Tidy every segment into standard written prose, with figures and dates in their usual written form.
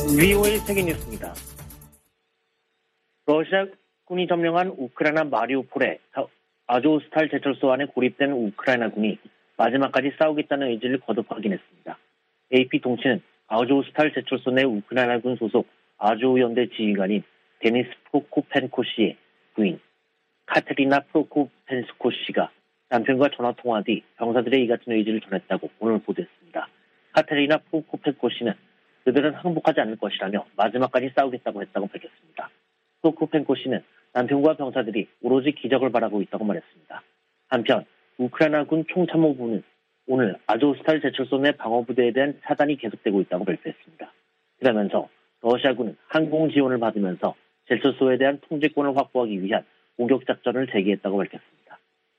VOA 세계뉴스입니다. 러시아군이 점령한 우크라이나 마리우폴의 아조스탈 제철소 안에 고립된 우크라이나군이 마지막까지 싸우겠다는 의지를 거듭 확인했습니다. AP통신은 아조스탈 제철소 내 우크라이나군 소속 아조우연대 지휘관인 데니스 프로코펜코 씨의 부인 카테리나 프로코펜스코 씨가 남편과 전화통화 뒤 병사들의 이 같은 의지를 전했다고 오늘 보도했습니다. 카테리나 프로코펜코 씨는 그들은 항복하지 않을 것이라며 마지막까지 싸우겠다고 했다고 밝혔습니다. 프로코펜코 씨는 남편과 병사들이 오로지 기적을 바라고 있다고 말했습니다. 한편 우크라이나군 총참모부는 오늘 아조스탈 제철소 내 방어부대에 대한 차단이 계속되고 있다고 발표했습니다. 그러면서 러시아군은 항공 지원을 받으면서 제철소에 대한 통제권을 확보하기 위한 공격 작전을 재개했다고 밝혔습니다.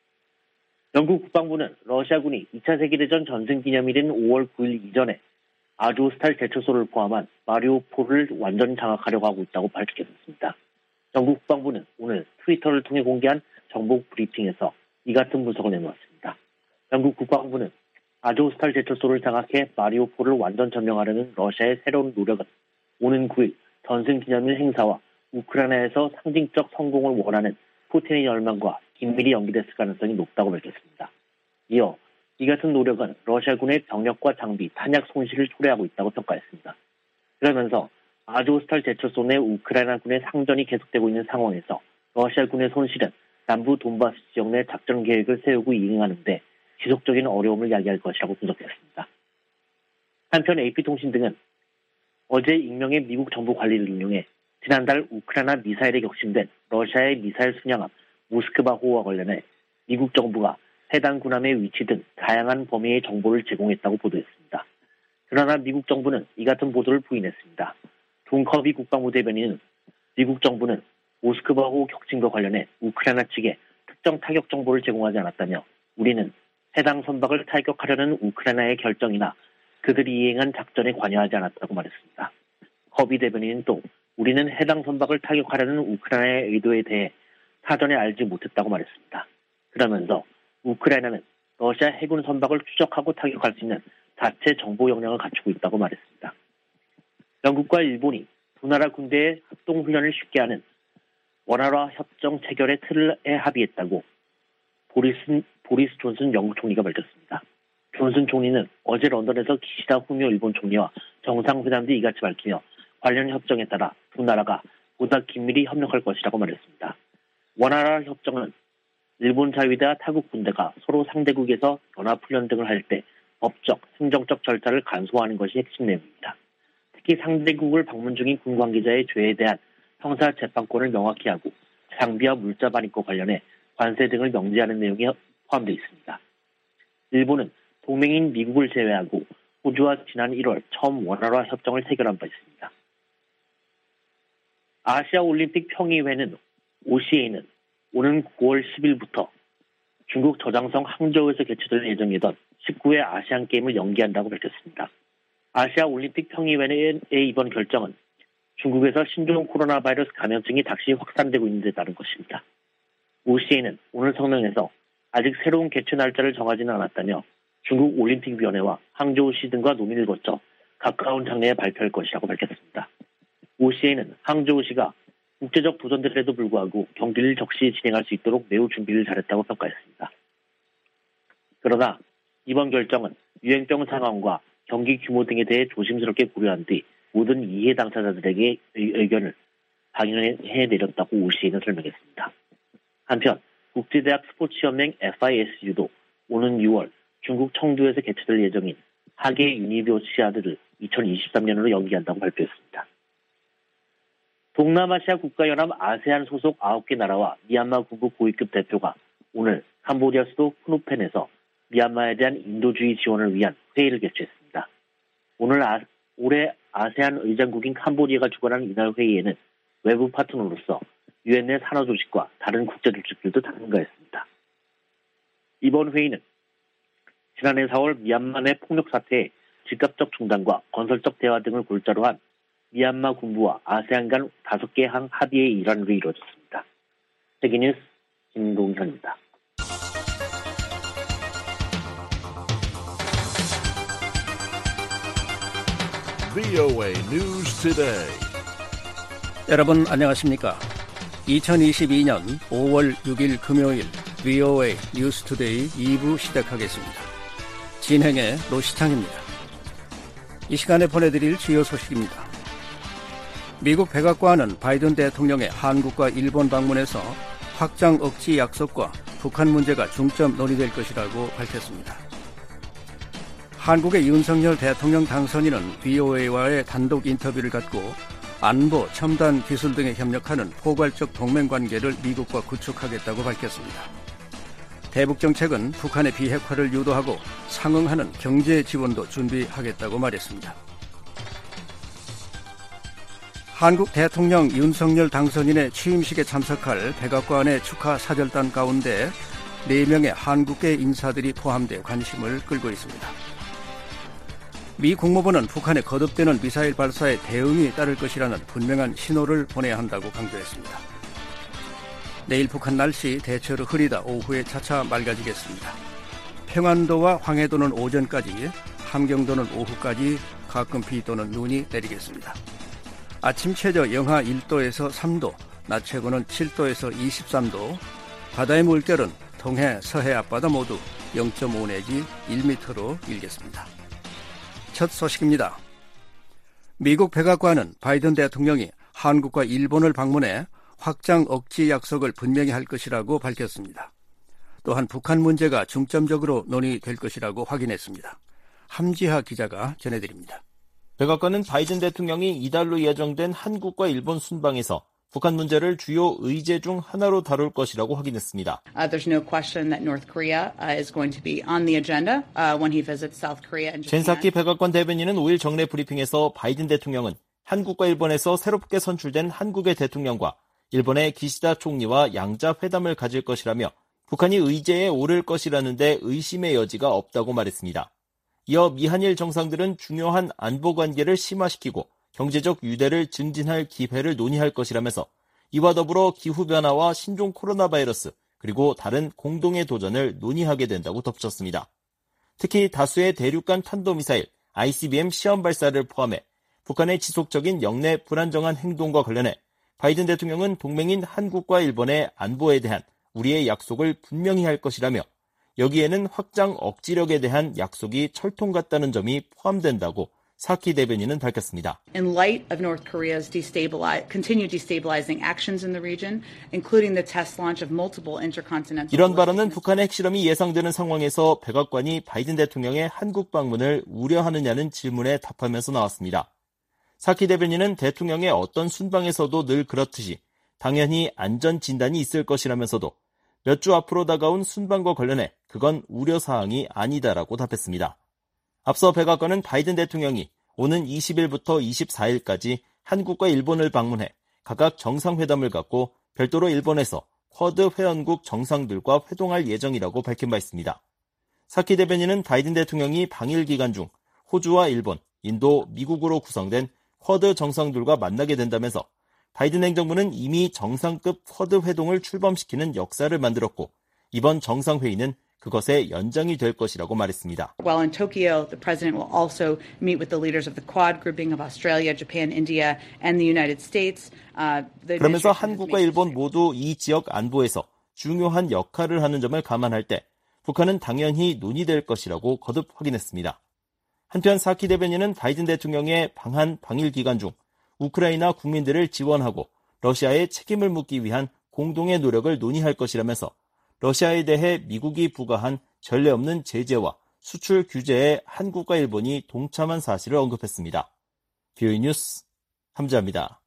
영국 국방부는 러시아군이 2차 세계대전 전승기념일인 5월 9일 이전에 아조스탈 제철소를 포함한 마리우폴을 완전히 장악하려고 하고 있다고 밝혔습니다. 영국 국방부는 오늘 트위터를 통해 공개한 정보 브리핑에서 이 같은 분석을 내놓았습니다. 영국 국방부는 아조스탈 제철소를 장악해 마리우폴을 완전 점령하려는 러시아의 새로운 노력은 오는 9일 전승기념일 행사와 우크라이나에서 상징적 성공을 원하는 푸틴의 열망과 긴밀히 연계됐을 가능성이 높다고 밝혔습니다. 이어 이 같은 노력은 러시아군의 병력과 장비, 탄약 손실을 초래하고 있다고 평가했습니다. 그러면서 아조스탈 제철소 내 우크라이나군의 상전이 계속되고 있는 상황에서 러시아군의 손실은 남부 돈바스 지역 내 작전 계획을 세우고 이행하는 데 지속적인 어려움을 야기할 것이라고 분석했습니다. 한편 AP통신 등은 어제 익명의 미국 정부 관리를 인용해 지난달 우크라이나 미사일에 격침된 러시아의 미사일 순양함 모스크바호와 관련해 미국 정부가 해당 군함의 위치 등 다양한 범위의 정보를 제공했다고 보도했습니다. 그러나 미국 정부는 이 같은 보도를 부인했습니다. 존 커비 국방부 대변인은 미국 정부는 모스크바호 격침과 관련해 우크라이나 측에 특정 타격 정보를 제공하지 않았다며 우리는 해당 선박을 타격하려는 우크라이나의 결정이나 그들이 이행한 작전에 관여하지 않았다고 말했습니다. 커비 대변인은 또 우리는 해당 선박을 타격하려는 우크라이나의 의도에 대해 사전에 알지 못했다고 말했습니다. 그러면서 우크라이나는 러시아 해군 선박을 추적하고 타격할 수 있는 자체 정보 역량을 갖추고 있다고 말했습니다. 영국과 일본이 두 나라 군대의 합동훈련을 쉽게 하는 원활화 협정 체결의 틀에 합의했다고 보리스 존슨 영국 총리가 밝혔습니다. 존슨 총리는 어제 런던에서 기시다 후미오 일본 총리와 정상회담 뒤 이같이 밝히며 관련 협정에 따라 두 나라가 보다 긴밀히 협력할 것이라고 말했습니다. 원활화 협정은 일본 자위대와 타국 군대가 서로 상대국에서 연합훈련 등을 할 때 법적, 행정적 절차를 간소화하는 것이 핵심 내용입니다. 특히 상대국을 방문 중인 군 관계자의 죄에 대한 형사 재판권을 명확히 하고 장비와 물자 반입과 관련해 관세 등을 명제하는 내용이 포함되어 있습니다. 일본은 동맹인 미국을 제외하고 호주와 지난 1월 처음 원활화 협정을 체결한 바 있습니다. 아시아 올림픽 평의회는 OCA는 오는 9월 10일부터 중국 저장성 항저우에서 개최될 예정이던 19회 아시안 게임을 연기한다고 밝혔습니다. 아시아 올림픽 평의회의 이번 결정은 중국에서 신종 코로나 바이러스 감염증이 다시 확산되고 있는 데 따른 것입니다. OCA는 오늘 성명에서 아직 새로운 개최 날짜를 정하지는 않았다며 중국 올림픽위원회와 항저우시 등과 논의를 거쳐 가까운 장래에 발표할 것이라고 밝혔습니다. OCA는 항저우시가 국제적 도전들에도 불구하고 경기를 적시 진행할 수 있도록 매우 준비를 잘했다고 평가했습니다. 그러나 이번 결정은 유행병 상황과 경기 규모 등에 대해 조심스럽게 고려한 뒤 모든 이해 당사자들에게 의견을 방영해 내렸다고 OCA는 설명했습니다. 한편 국제대학 스포츠연맹 FISU도 오는 6월 중국 청두에서 개최될 예정인 하계 유니버시아드를 2023년으로 연기한다고 발표했습니다. 동남아시아 국가연합 아세안 소속 9개 나라와 미얀마 군부 고위급 대표가 오늘 캄보디아 수도 프놈펜에서 미얀마에 대한 인도주의 지원을 위한 회의를 개최했습니다. 올해 아세안 의장국인 캄보디아가 주관한 이날 회의에는 외부 파트너로서 유엔 내 산하조직과 다른 국제조직들도 참가했습니다. 이번 회의는 지난해 4월 미얀마 내 폭력 사태의 즉각적 중단과 건설적 대화 등을 골자로 한 미얀마 군부와 아세안 간 5개 항 합의의 일환으로 이루어졌습니다. 세계뉴스 김동현입니다. VOA News Today. 여러분 안녕하십니까? 2022년 5월 6일 금요일 VOA News Today 2부 시작하겠습니다. 진행의 노시창입니다. 이 시간에 보내드릴 주요 소식입니다. 미국 백악관은 바이든 대통령의 한국과 일본 방문에서 확장 억지 약속과 북한 문제가 중점 논의될 것이라고 밝혔습니다. 한국의 윤석열 대통령 당선인은 VOA와의 단독 인터뷰를 갖고 안보, 첨단 기술 등에 협력하는 포괄적 동맹관계를 미국과 구축하겠다고 밝혔습니다. 대북 정책은 북한의 비핵화를 유도하고 상응하는 경제 지원도 준비하겠다고 말했습니다. 한국 대통령 윤석열 당선인의 취임식에 참석할 백악관의 축하 사절단 가운데 4명의 한국계 인사들이 포함되어 관심을 끌고 있습니다. 미 국무부는 북한의 거듭되는 미사일 발사에 대응이 따를 것이라는 분명한 신호를 보내야 한다고 강조했습니다. 내일 북한 날씨 대체로 흐리다 오후에 차차 맑아지겠습니다. 평안도와 황해도는 오전까지, 함경도는 오후까지 가끔 비 또는 눈이 내리겠습니다. 아침 최저 영하 1도에서 3도, 낮 최고는 7도에서 23도, 바다의 물결은 동해, 서해 앞바다 모두 0.5 내지 1m로 일겠습니다. 첫 소식입니다. 미국 백악관은 바이든 대통령이 한국과 일본을 방문해 확장 억지 약속을 분명히 할 것이라고 밝혔습니다. 또한 북한 문제가 중점적으로 논의될 것이라고 확인했습니다. 함지하 기자가 전해드립니다. 백악관은 바이든 대통령이 이달로 예정된 한국과 일본 순방에서 북한 문제를 주요 의제 중 하나로 다룰 것이라고 확인했습니다. There's no question that North Korea is going to be on the agenda when he visits South Korea and Japan. 젠사키 백악관 대변인은 5일 정례 브리핑에서 바이든 대통령은 한국과 일본에서 새롭게 선출된 한국의 대통령과 일본의 기시다 총리와 양자 회담을 가질 것이라며 북한이 의제에 오를 것이라는 데 의심의 여지가 없다고 말했습니다. 이어 미한일 정상들은 중요한 안보 관계를 심화시키고 경제적 유대를 증진할 기회를 논의할 것이라면서 이와 더불어 기후변화와 신종 코로나 바이러스 그리고 다른 공동의 도전을 논의하게 된다고 덧붙였습니다. 특히 다수의 대륙간 탄도미사일 ICBM 시험 발사를 포함해 북한의 지속적인 영내 불안정한 행동과 관련해 바이든 대통령은 동맹인 한국과 일본의 안보에 대한 우리의 약속을 분명히 할 것이라며 여기에는 확장 억지력에 대한 약속이 철통 같다는 점이 포함된다고 사키 대변인은 밝혔습니다. In light of North Korea's continued destabilizing actions in the region, including the test launch of multiple intercontinental. 이런 발언은 북한의 핵실험이 예상되는 상황에서 백악관이 바이든 대통령의 한국 방문을 우려하느냐는 질문에 답하면서 나왔습니다. 사키 대변인은 대통령의 어떤 순방에서도 늘 그렇듯이 당연히 안전 진단이 있을 것이라면서도 몇 주 앞으로 다가온 순방과 관련해 그건 우려사항이 아니다라고 답했습니다. 앞서 백악관은 바이든 대통령이 오는 20일부터 24일까지 한국과 일본을 방문해 각각 정상회담을 갖고 별도로 일본에서 쿼드 회원국 정상들과 회동할 예정이라고 밝힌 바 있습니다. 사키 대변인은 바이든 대통령이 방일 기간 중 호주와 일본, 인도, 미국으로 구성된 쿼드 정상들과 만나게 된다면서 바이든 행정부는 이미 정상급 쿼드 회동을 출범시키는 역사를 만들었고 이번 정상회의는 그것의 연장이 될 것이라고 말했습니다. While in Tokyo, the president will also meet with the leaders of the Quad grouping of Australia, Japan, India, and the United States. 그러면서 한국과 일본 모두 이 지역 안보에서 중요한 역할을 하는 점을 감안할 때 북한은 당연히 논의될 것이라고 거듭 확인했습니다. 한편 사키 대변인은 바이든 대통령의 방일 기간 중 우크라이나 국민들을 지원하고 러시아에 책임을 묻기 위한 공동의 노력을 논의할 것이라면서 러시아에 대해 미국이 부과한 전례 없는 제재와 수출 규제에 한국과 일본이 동참한 사실을 언급했습니다. VOA 뉴스 함지아입니다.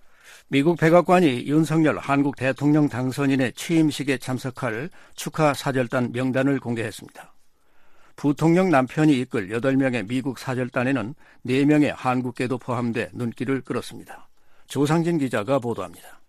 미국 백악관이 윤석열 한국 대통령 당선인의 취임식에 참석할 축하 사절단 명단을 공개했습니다. 부통령 남편이 이끌 8명의 미국 사절단에는 4명의 한국계도 포함돼 눈길을 끌었습니다. 조상진 기자가 보도합니다.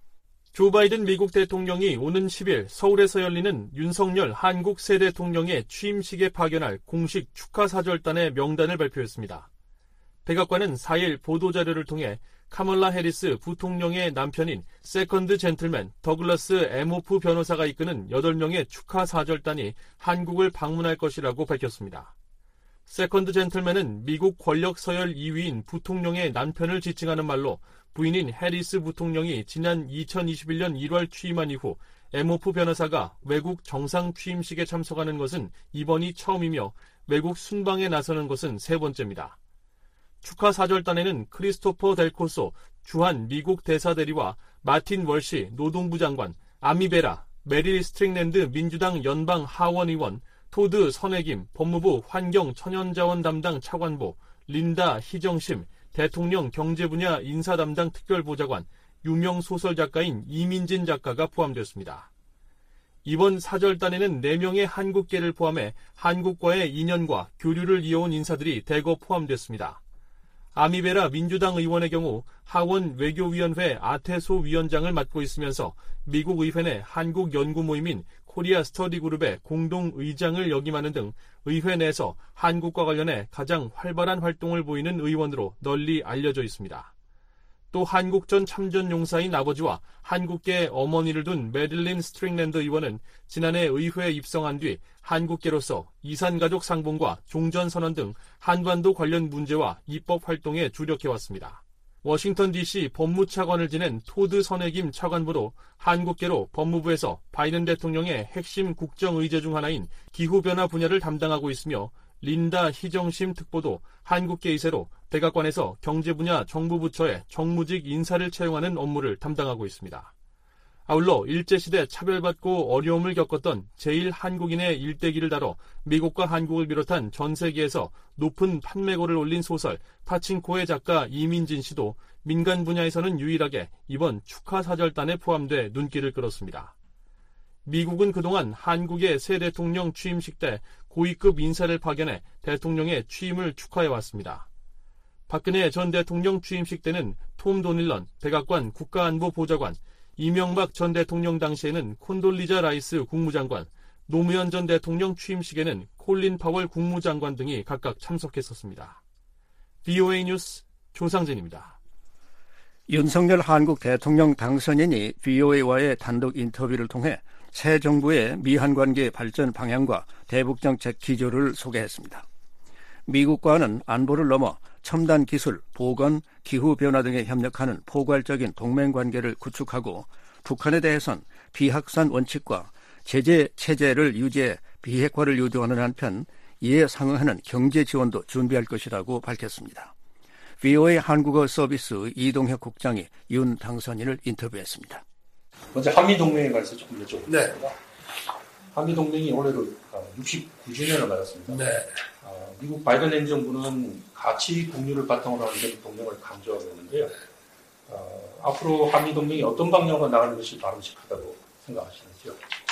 조 바이든 미국 대통령이 오는 10일 서울에서 열리는 윤석열 한국 새 대통령의 취임식에 파견할 공식 축하사절단의 명단을 발표했습니다. 백악관은 4일 보도자료를 통해 카멀라 해리스 부통령의 남편인 세컨드 젠틀맨 더글라스 엠호프 변호사가 이끄는 8명의 축하사절단이 한국을 방문할 것이라고 밝혔습니다. 세컨드 젠틀맨은 미국 권력 서열 2위인 부통령의 남편을 지칭하는 말로 부인인 해리스 부통령이 지난 2021년 1월 취임한 이후 엠호프 변호사가 외국 정상 취임식에 참석하는 것은 이번이 처음이며 외국 순방에 나서는 것은 세 번째입니다. 축하 사절단에는 크리스토퍼 델코소 주한 미국 대사대리와 마틴 월시 노동부 장관, 아미 베라, 메릴 스트링랜드 민주당 연방 하원 의원, 토드 선해김 법무부 환경 천연자원 담당 차관보, 린다 희정심 대통령 경제 분야 인사 담당 특별보좌관, 유명 소설 작가인 이민진 작가가 포함되었습니다. 이번 사절단에는 4명의 한국계를 포함해 한국과의 인연과 교류를 이어온 인사들이 대거 포함됐습니다. 아미베라 민주당 의원의 경우 하원 외교위원회 아태소 위원장을 맡고 있으면서 미국 의회 내 한국 연구 모임인 코리아 스터디 그룹의 공동 의장을 역임하는 등 의회 내에서 한국과 관련해 가장 활발한 활동을 보이는 의원으로 널리 알려져 있습니다. 또 한국전 참전용사인 아버지와 한국계 어머니를 둔 메릴린 스트링랜드 의원은 지난해 의회에 입성한 뒤 한국계로서 이산가족 상봉과 종전선언 등 한반도 관련 문제와 입법 활동에 주력해왔습니다. 워싱턴 DC 법무차관을 지낸 토드 선해김 차관보도 한국계로 법무부에서 바이든 대통령의 핵심 국정의제 중 하나인 기후변화 분야를 담당하고 있으며 린다 희정심 특보도 한국계 이세로 백악관에서 경제 분야 정부 부처에 정무직 인사를 채용하는 업무를 담당하고 있습니다. 아울러 일제시대 차별받고 어려움을 겪었던 제1한국인의 일대기를 다뤄 미국과 한국을 비롯한 전 세계에서 높은 판매고를 올린 소설 파친코의 작가 이민진 씨도 민간 분야에서는 유일하게 이번 축하 사절단에 포함돼 눈길을 끌었습니다. 미국은 그동안 한국의 새 대통령 취임식 때 고위급 인사를 파견해 대통령의 취임을 축하해왔습니다. 박근혜 전 대통령 취임식 때는 톰 도닐런 백악관 국가안보보좌관, 이명박 전 대통령 당시에는 콘돌리자 라이스 국무장관, 노무현 전 대통령 취임식에는 콜린 파월 국무장관 등이 각각 참석했었습니다. VOA 뉴스 조상진입니다. 윤석열 한국 대통령 당선인이 VOA와의 단독 인터뷰를 통해 새 정부의 미한 관계 발전 방향과 대북정책 기조를 소개했습니다. 미국과는 안보를 넘어 첨단 기술, 보건, 기후변화 등에 협력하는 포괄적인 동맹관계를 구축하고 북한에 대해선 비확산 원칙과 제재 체제를 유지해 비핵화를 유도하는 한편 이에 상응하는 경제 지원도 준비할 것이라고 밝혔습니다. VOA 한국어 서비스 이동혁 국장이 윤 당선인을 인터뷰했습니다. 먼저 한미동맹에 관해서 조금 여쭤보겠습니다. 네. 한미동맹이 올해로 69주년을 맞았습니다. 네. 미국 바이든 행정부는 가치 공유를 바탕으로 하는 대북 동맹을 강조하고 있는데요. 앞으로 한미동맹이 어떤 방향으로 나가는 것이 바람직하다고 생각하시는지요?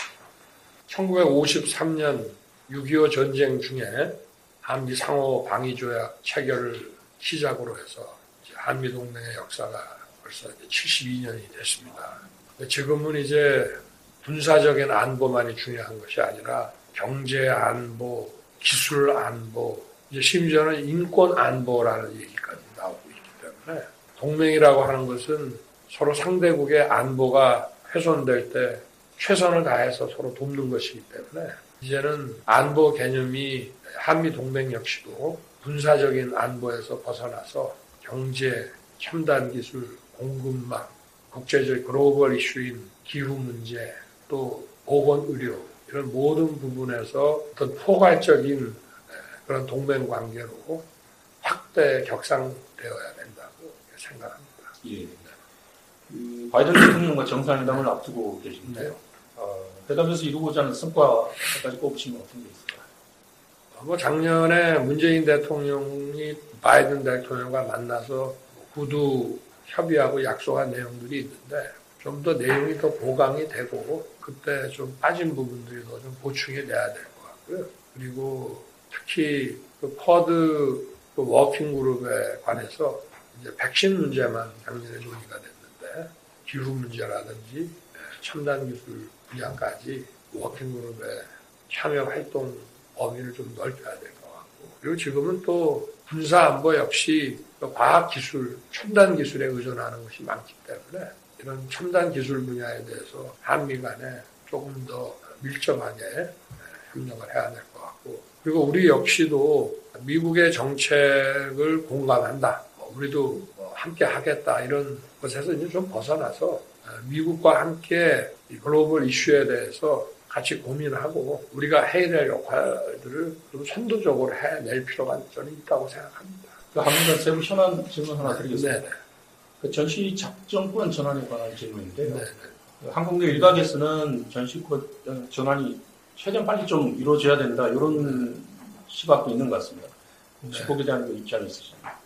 1953년 6.25 전쟁 중에 한미 상호 방위조약 체결을 시작으로 해서 한미동맹의 역사가 벌써 72년이 됐습니다. 지금은 이제 군사적인 안보만이 중요한 것이 아니라 경제 안보, 기술 안보, 이제 심지어는 인권 안보라는 얘기까지 나오고 있기 때문에 동맹이라고 하는 것은 서로 상대국의 안보가 훼손될 때 최선을 다해서 서로 돕는 것이기 때문에 이제는 안보 개념이 한미 동맹 역시도 군사적인 안보에서 벗어나서 경제, 첨단 기술, 공급망, 국제적 글로벌 이슈인 기후 문제, 또 보건 의료 이런 모든 부분에서 어떤 포괄적인 그런 동맹 관계로 확대 격상되어야 된다고 생각합니다. 예. 바이든 대통령과 정상회담을 앞두고 계신데요. 회담에서 이루고자 하는 성과까지 꼽으시면 어떤 게 있을까요? 작년에 문재인 대통령이 바이든 대통령과 만나서 구두 협의하고 약속한 내용들이 있는데 좀 더 내용이 더 보강이 되고 그때 좀 빠진 부분들이 더 좀 보충이 돼야 될 것 같고요. 그리고 특히 그 쿼드 워킹 그룹에 관해서 이제 백신 문제만 작년에 논의가 됐는데 기후 문제라든지 첨단 기술 분야까지 워킹 그룹의 참여 활동 범위를 좀 넓혀야 될 것 같고 그리고 지금은 또 군사 안보 역시 과학 기술, 첨단 기술에 의존하는 것이 많기 때문에 이런 첨단 기술 분야에 대해서 한미 간에 조금 더 밀접하게 협력을 해야 될 것 같고 있고, 그리고 우리 역시도 미국의 정책을 공감한다. 우리도 함께 하겠다. 이런 것에서 이제 좀 벗어나서 미국과 함께 이 글로벌 이슈에 대해서 같이 고민하고 우리가 해야 될 역할들을 좀 선도적으로 해낼 필요가 저는 있다고 생각합니다. 한문관 세부 현안 질문 하나 드리겠습니다. 네네. 그 전시작전권 전환에 관한 질문인데요. 한국내 일각에서는 전시권 전환이 최대한 빨리 좀 이루어져야 된다. 이런 시각도 있는 것 같습니다. 혹시 거기에 대한 입장이 있으신가요?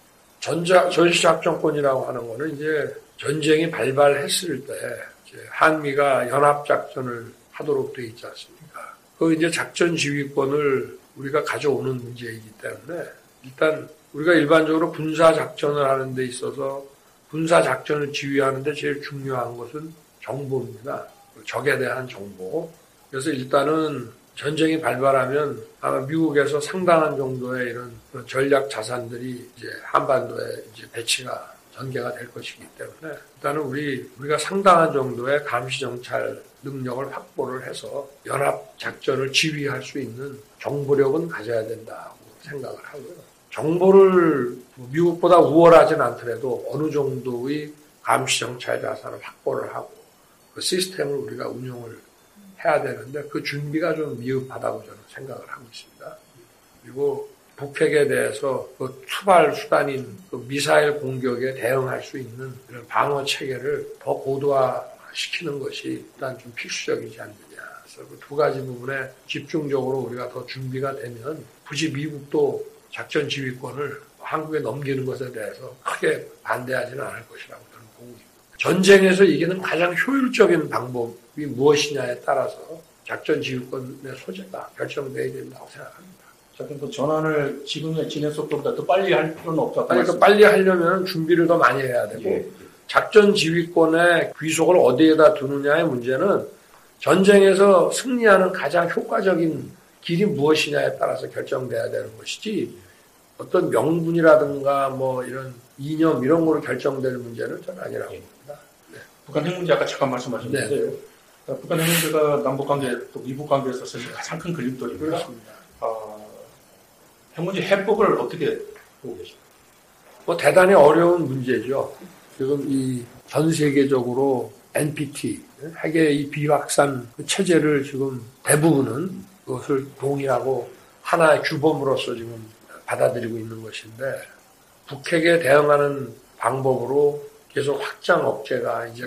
전시작전권이라고 하는 거는 이제 전쟁이 발발했을 때 이제 한미가 연합작전을 하도록 되어 있지 않습니까? 그 이제 작전 지휘권을 우리가 가져오는 문제이기 때문에 일단 우리가 일반적으로 군사작전을 하는 데 있어서 군사작전을 지휘하는 데 제일 중요한 것은 정보입니다. 적에 대한 정보. 그래서 일단은 전쟁이 발발하면 아마 미국에서 상당한 정도의 이런 전략 자산들이 이제 한반도에 이제 배치가 전개가 될 것이기 때문에 일단은 우리가 상당한 정도의 감시 정찰 능력을 확보를 해서 연합 작전을 지휘할 수 있는 정보력은 가져야 된다고 생각을 하고요. 정보를 미국보다 우월하진 않더라도 어느 정도의 감시 정찰 자산을 확보를 하고 그 시스템을 우리가 운용을 해야 되는데 그 준비가 좀 미흡하다고 저는 생각을 하고 있습니다. 그리고 북핵에 대해서 그 투발 수단인 그 미사일 공격에 대응할 수 있는 이런 방어 체계를 더 고도화시키는 것이 일단 좀 필수적이지 않느냐. 그래서 그 두 가지 부분에 집중적으로 우리가 더 준비가 되면 굳이 미국도 작전 지휘권을 한국에 넘기는 것에 대해서 크게 반대하지는 않을 것이라고 저는 보고 있습니다. 전쟁에서 이기는 가장 효율적인 방법이 무엇이냐에 따라서 작전 지휘권의 소재가 결정되어야 된다고 생각합니다. 자, 그럼 전환을 지금의 진행 속도보다 더 빨리 할 필요는 없다고 그러니까 빨리 하려면 준비를 더 많이 해야 되고 작전 지휘권의 귀속을 어디에다 두느냐의 문제는 전쟁에서 승리하는 가장 효과적인 길이 무엇이냐에 따라서 결정돼야 되는 것이지 어떤 명분이라든가 뭐 이런 이념 이런 거로 결정될 문제는 저는 아니라고 봅니다. 네. 북한 핵 문제 아까 잠깐 말씀하셨는데요. 네. 북한 핵 문제가 남북 관계 또 미북 관계에서 사실 가장 큰 걸림돌입니다. 그렇습니다. 핵 문제 해법을 어떻게 보고 계십니까? 뭐 대단히 어려운 문제죠. 지금 이 전 세계적으로 NPT 핵의 이 비확산 체제를 지금 대부분은 그것을 동의하고 하나의 규범으로서 지금 받아들이고 있는 것인데 북핵에 대응하는 방법으로 계속 확장 억제가 이제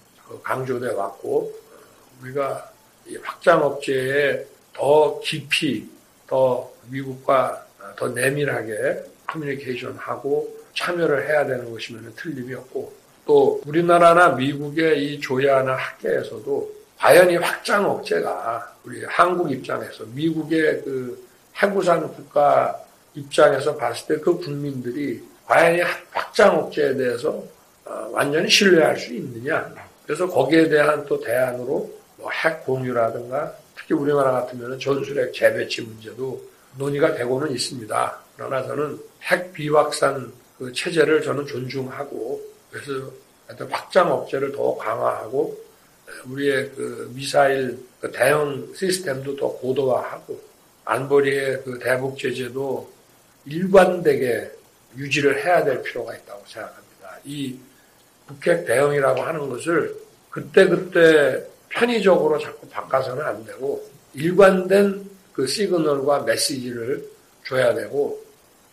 강조돼 왔고 우리가 이 확장 억제에 더 깊이 더 미국과 더 내밀하게 커뮤니케이션하고 참여를 해야 되는 것이면 틀림이 없고 또 우리나라나 미국의 이 조야나 학계에서도 과연 이 확장 억제가 우리 한국 입장에서 미국의 그 핵우산 국가 입장에서 봤을 때 그 국민들이 과연 이 확장 억제에 대해서 완전히 신뢰할 수 있느냐. 그래서 거기에 대한 또 대안으로 뭐 핵 공유라든가 특히 우리나라 같으면 전술핵 재배치 문제도 논의가 되고는 있습니다. 그러나 저는 핵 비확산 그 체제를 저는 존중하고 그래서 확장 억제를 더 강화하고 우리의 그 미사일 그 대응 시스템도 더 고도화하고 안보리의 그 대북 제재도 일관되게 유지를 해야 될 필요가 있다고 생각합니다. 이 북핵 대응이라고 하는 것을 그때그때 편의적으로 자꾸 바꿔서는 안 되고 일관된 그 시그널과 메시지를 줘야 되고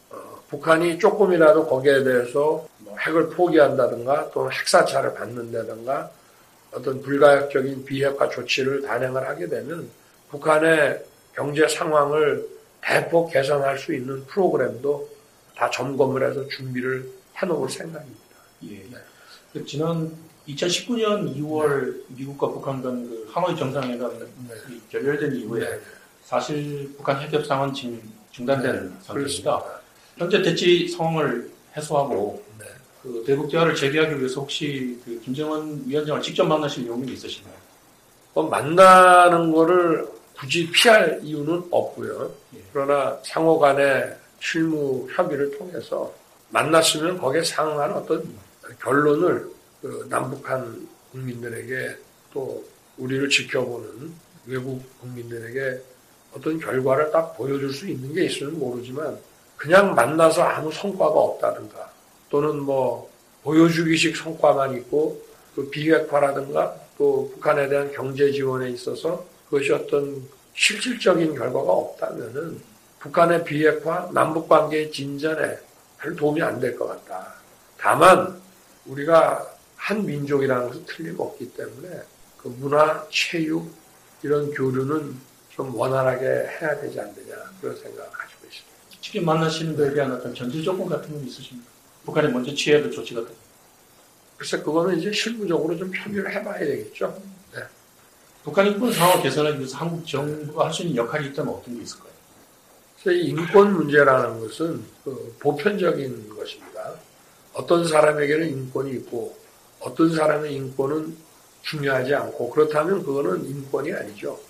북한이 조금이라도 거기에 대해서 뭐 핵을 포기한다든가 또는 핵사찰을 받는다든가 어떤 불가역적인 비핵화 조치를 단행을 하게 되면 북한의 경제 상황을 대폭 개선할 수 있는 프로그램도 다 점검을 해서 준비를 해놓을 생각입니다. 예. 네. 지난 2019년 2월 미국과 북한 간 그 하노이 정상회담이 결렬된 이후에 사실 북한 핵 협상은 지금 중단된 상태입니다. 현재 대치 상황을 해소하고 그 대북 대화를 재개하기 위해서 혹시 그 김정은 위원장을 직접 만나실 용의는 있으신가요? 만나는 거를 굳이 피할 이유는 없고요. 그러나 상호 간의 실무 협의를 통해서 만났으면 거기에 상응한 어떤 결론을 그 남북한 국민들에게 또 우리를 지켜보는 외국 국민들에게 어떤 결과를 딱 보여줄 수 있는 게 있으면 모르지만 그냥 만나서 아무 성과가 없다든가 또는 뭐 보여주기식 성과만 있고 그 비핵화라든가 또 북한에 대한 경제 지원에 있어서 그것이 어떤 실질적인 결과가 없다면은 북한의 비핵화, 남북관계의 진전에 별 도움이 안 될 것 같다. 다만 우리가 한 민족이라는 것은 틀림없기 때문에 그 문화, 체육 이런 교류는 좀 원활하게 해야 되지 않느냐 그런 생각을 가지고 있습니다. 지금 만나시는 데에 대한 어떤 전제 조건 같은 건 있으십니까? 북한이 먼저 취해야 될 조치 같은 거. 글쎄 그거는 이제 실무적으로 좀 협의를 해봐야 되겠죠. 네. 북한 인권 상황 개선하기 위해서 한국 정부가 할 수 있는 역할이 있다면 어떤 게 있을까요? 그래서 인권 문제라는 것은 그 보편적인 것입니다. 어떤 사람에게는 인권이 있고 어떤 사람의 인권은 중요하지 않고 그렇다면 그거는 인권이 아니죠.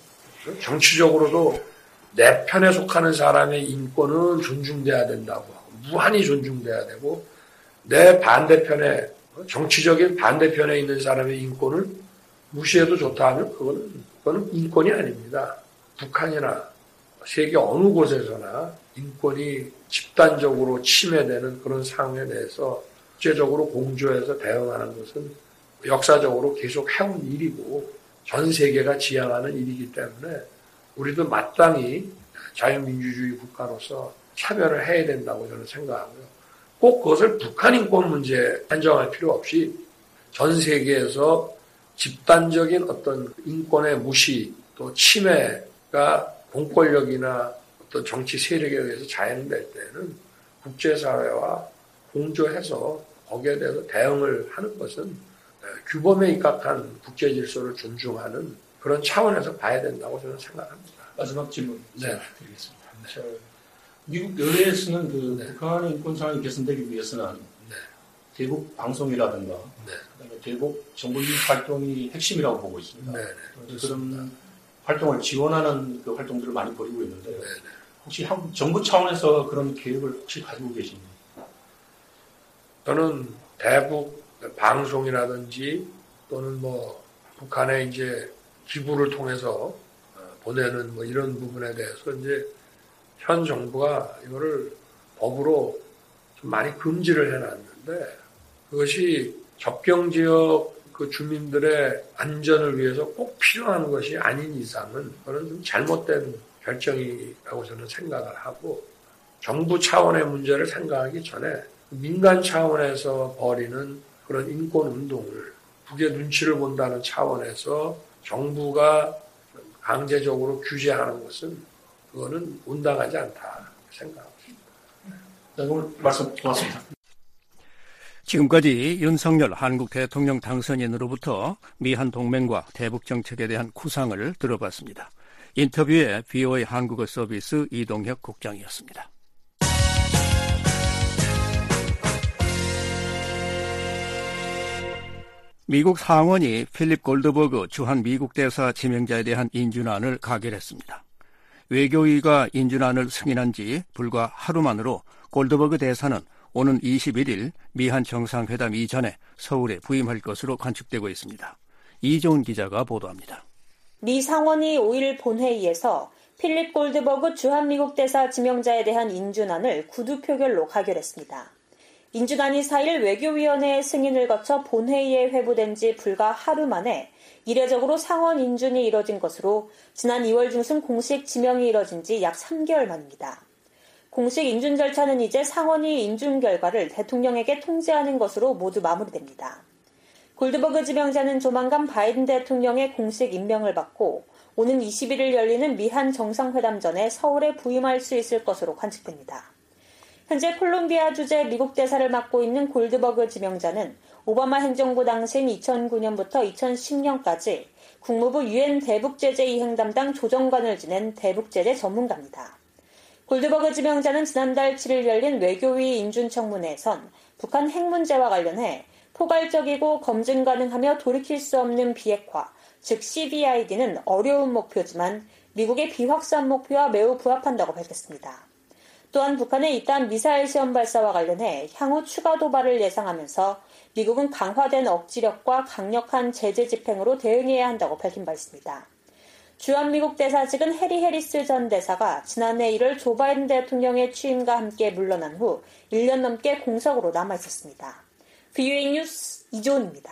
정치적으로도 내 편에 속하는 사람의 인권은 존중돼야 된다고 하고 무한히 존중돼야 되고 내 반대편에 정치적인 반대편에 있는 사람의 인권을 무시해도 좋다 하면 그거는 인권이 아닙니다. 북한이나 세계 어느 곳에서나 인권이 집단적으로 침해되는 그런 상황에 대해서 국제적으로 공조해서 대응하는 것은 역사적으로 계속 해온 일이고 전 세계가 지향하는 일이기 때문에 우리도 마땅히 자유민주주의 국가로서 차별을 해야 된다고 저는 생각하고요. 꼭 그것을 북한 인권 문제에 한정할 필요 없이 전 세계에서 집단적인 어떤 인권의 무시 또 침해가 공권력이나 어떤 정치 세력에 의해서 자행될 때는 국제사회와 공조해서 거기에 대해서 대응을 하는 것은 규범에 입각한 국제 질서를 존중하는 그런 차원에서 봐야 된다고 저는 생각합니다. 마지막 질문 네. 드리겠습니다. 미국 의회에서는 북한의 인권 상황이 개선되기 위해서는 대북 방송이라든가 그다음에 대북 정보 유입 활동이 핵심이라고 보고 있습니다. 그런 활동을 지원하는 그 활동들을 많이 벌이고 있는데요. 혹시 한국 정부 차원에서 그런 계획을 혹시 가지고 계십니까? 저는 대북 방송이라든지 또는 뭐 북한의 이제 기부를 통해서 보내는 뭐 이런 부분에 대해서 이제 현 정부가 이거를 법으로 좀 많이 금지를 해놨는데 그것이 접경 지역 그 주민들의 안전을 위해서 꼭 필요한 것이 아닌 이상은 그건 좀 잘못된 결정이라고 저는 생각을 하고 정부 차원의 문제를 생각하기 전에 민간 차원에서 벌이는 그런 인권 운동을 북의 눈치를 본다는 차원에서 정부가 강제적으로 규제하는 것은 그거는 온당하지 않다 생각하고 있습니다. 네, 오늘 말씀 고맙습니다. 지금까지 윤석열 한국 대통령 당선인으로부터 미한 동맹과 대북 정책에 대한 구상을 들어봤습니다. 인터뷰에 VOA 한국어 서비스 이동혁 국장이었습니다. 미국 상원이 필립 골드버그 주한 미국 대사 지명자에 대한 인준안을 가결했습니다. 외교위가 인준안을 승인한 지 불과 하루 만으로 골드버그 대사는 오는 21일 미한 정상회담 이전에 서울에 부임할 것으로 관측되고 있습니다. 이종훈 기자가 보도합니다. 미 상원이 5일 본회의에서 필립 골드버그 주한미국 대사 지명자에 대한 인준안을 구두 표결로 가결했습니다. 인준안이 4일 외교위원회의 승인을 거쳐 본회의에 회부된 지 불과 하루 만에 이례적으로 상원 인준이 이뤄진 것으로 지난 2월 중순 공식 지명이 이뤄진 지 약 3개월 만입니다. 공식 인준 절차는 이제 상원이 인준 결과를 대통령에게 통지하는 것으로 모두 마무리됩니다. 골드버그 지명자는 조만간 바이든 대통령의 공식 임명을 받고 오는 21일 열리는 미한 정상회담 전에 서울에 부임할 수 있을 것으로 관측됩니다. 현재 콜롬비아 주재 미국 대사를 맡고 있는 골드버그 지명자는 오바마 행정부 당시인 2009년부터 2010년까지 국무부 유엔 대북제재 이행 담당 조정관을 지낸 대북제재 전문가입니다. 골드버그 지명자는 지난달 7일 열린 외교위 인준청문회에선 북한 핵 문제와 관련해 포괄적이고 검증 가능하며 돌이킬 수 없는 비핵화, 즉 CVID는 어려운 목표지만 미국의 비확산 목표와 매우 부합한다고 밝혔습니다. 또한 북한의 이딴 미사일 시험 발사와 관련해 향후 추가 도발을 예상하면서 미국은 강화된 억지력과 강력한 제재 집행으로 대응해야 한다고 밝힌 바 있습니다. 주한미국 대사 측은 해리 해리스 전 대사가 지난해 1월 조 바이든 대통령의 취임과 함께 물러난 후 1년 넘게 공석으로 남아있었습니다. VOA 뉴스 이조은입니다.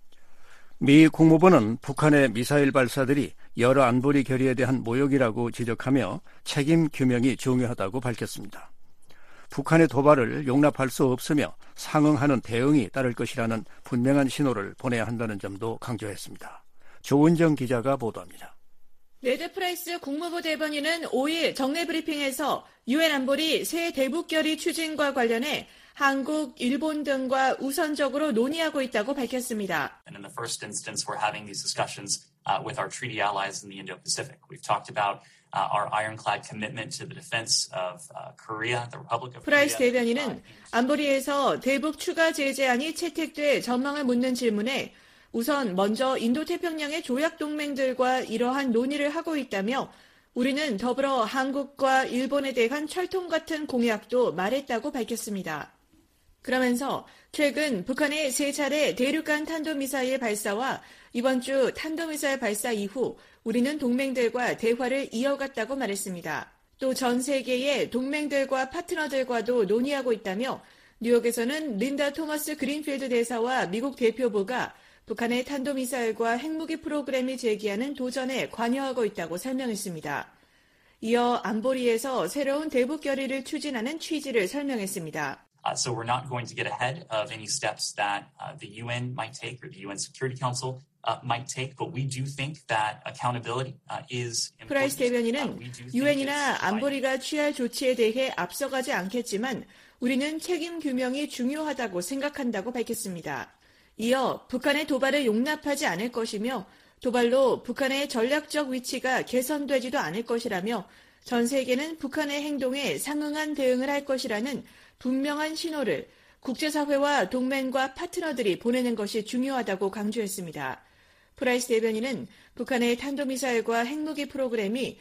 미 국무부는 북한의 미사일 발사들이 여러 안보리 결의에 대한 모욕이라고 지적하며 책임 규명이 중요하다고 밝혔습니다. 북한의 도발을 용납할 수 없으며 상응하는 대응이 따를 것이라는 분명한 신호를 보내야 한다는 점도 강조했습니다. 조은정 기자가 보도합니다. 네드 프라이스 국무부 대변인은 5일 정례 브리핑에서 유엔 안보리 새 대북결의 추진과 관련해 한국, 일본 등과 우선적으로 논의하고 있다고 밝혔습니다. And in the first instance, we're having these discussions with our treaty allies in the Indo-Pacific. We've talked about our ironclad commitment to the defense of Korea, the Republic of Korea. 프라이스 대변인은 안보리에서 대북 추가 제재안이 채택돼 전망을 묻는 질문에 우선 먼저 인도태평양의 조약 동맹들과 이러한 논의를 하고 있다며 우리는 더불어 한국과 일본에 대한 철통 같은 공약도 말했다고 밝혔습니다. 그러면서 최근 북한의 3차례 대륙간 탄도미사일 발사와 이번 주 탄도미사일 발사 이후 우리는 동맹들과 대화를 이어갔다고 말했습니다. 또 전 세계의 동맹들과 파트너들과도 논의하고 있다며 뉴욕에서는 린다 토머스 그린필드 대사와 미국 대표부가 북한의 탄도미사일과 핵무기 프로그램이 제기하는 도전에 관여하고 있다고 설명했습니다. 이어 안보리에서 새로운 대북 결의를 추진하는 취지를 설명했습니다. So we're not going to get ahead of any steps that the UN might take or the UN Security Council might take, but we do think that accountability is important. 프라이스 대변인은 유엔이나 안보리가 취할 조치에 대해 앞서가지 않겠지만 우리는 책임 규명이 중요하다고 생각한다고 밝혔습니다. 이어 북한의 도발을 용납하지 않을 것이며 도발로 북한의 전략적 위치가 개선되지도 않을 것이라며 전 세계는 북한의 행동에 상응한 대응을 할 것이라는 분명한 신호를 국제사회와 동맹과 파트너들이 보내는 것이 중요하다고 강조했습니다. 프라이스 대변인은 북한의 탄도미사일과 핵무기 프로그램이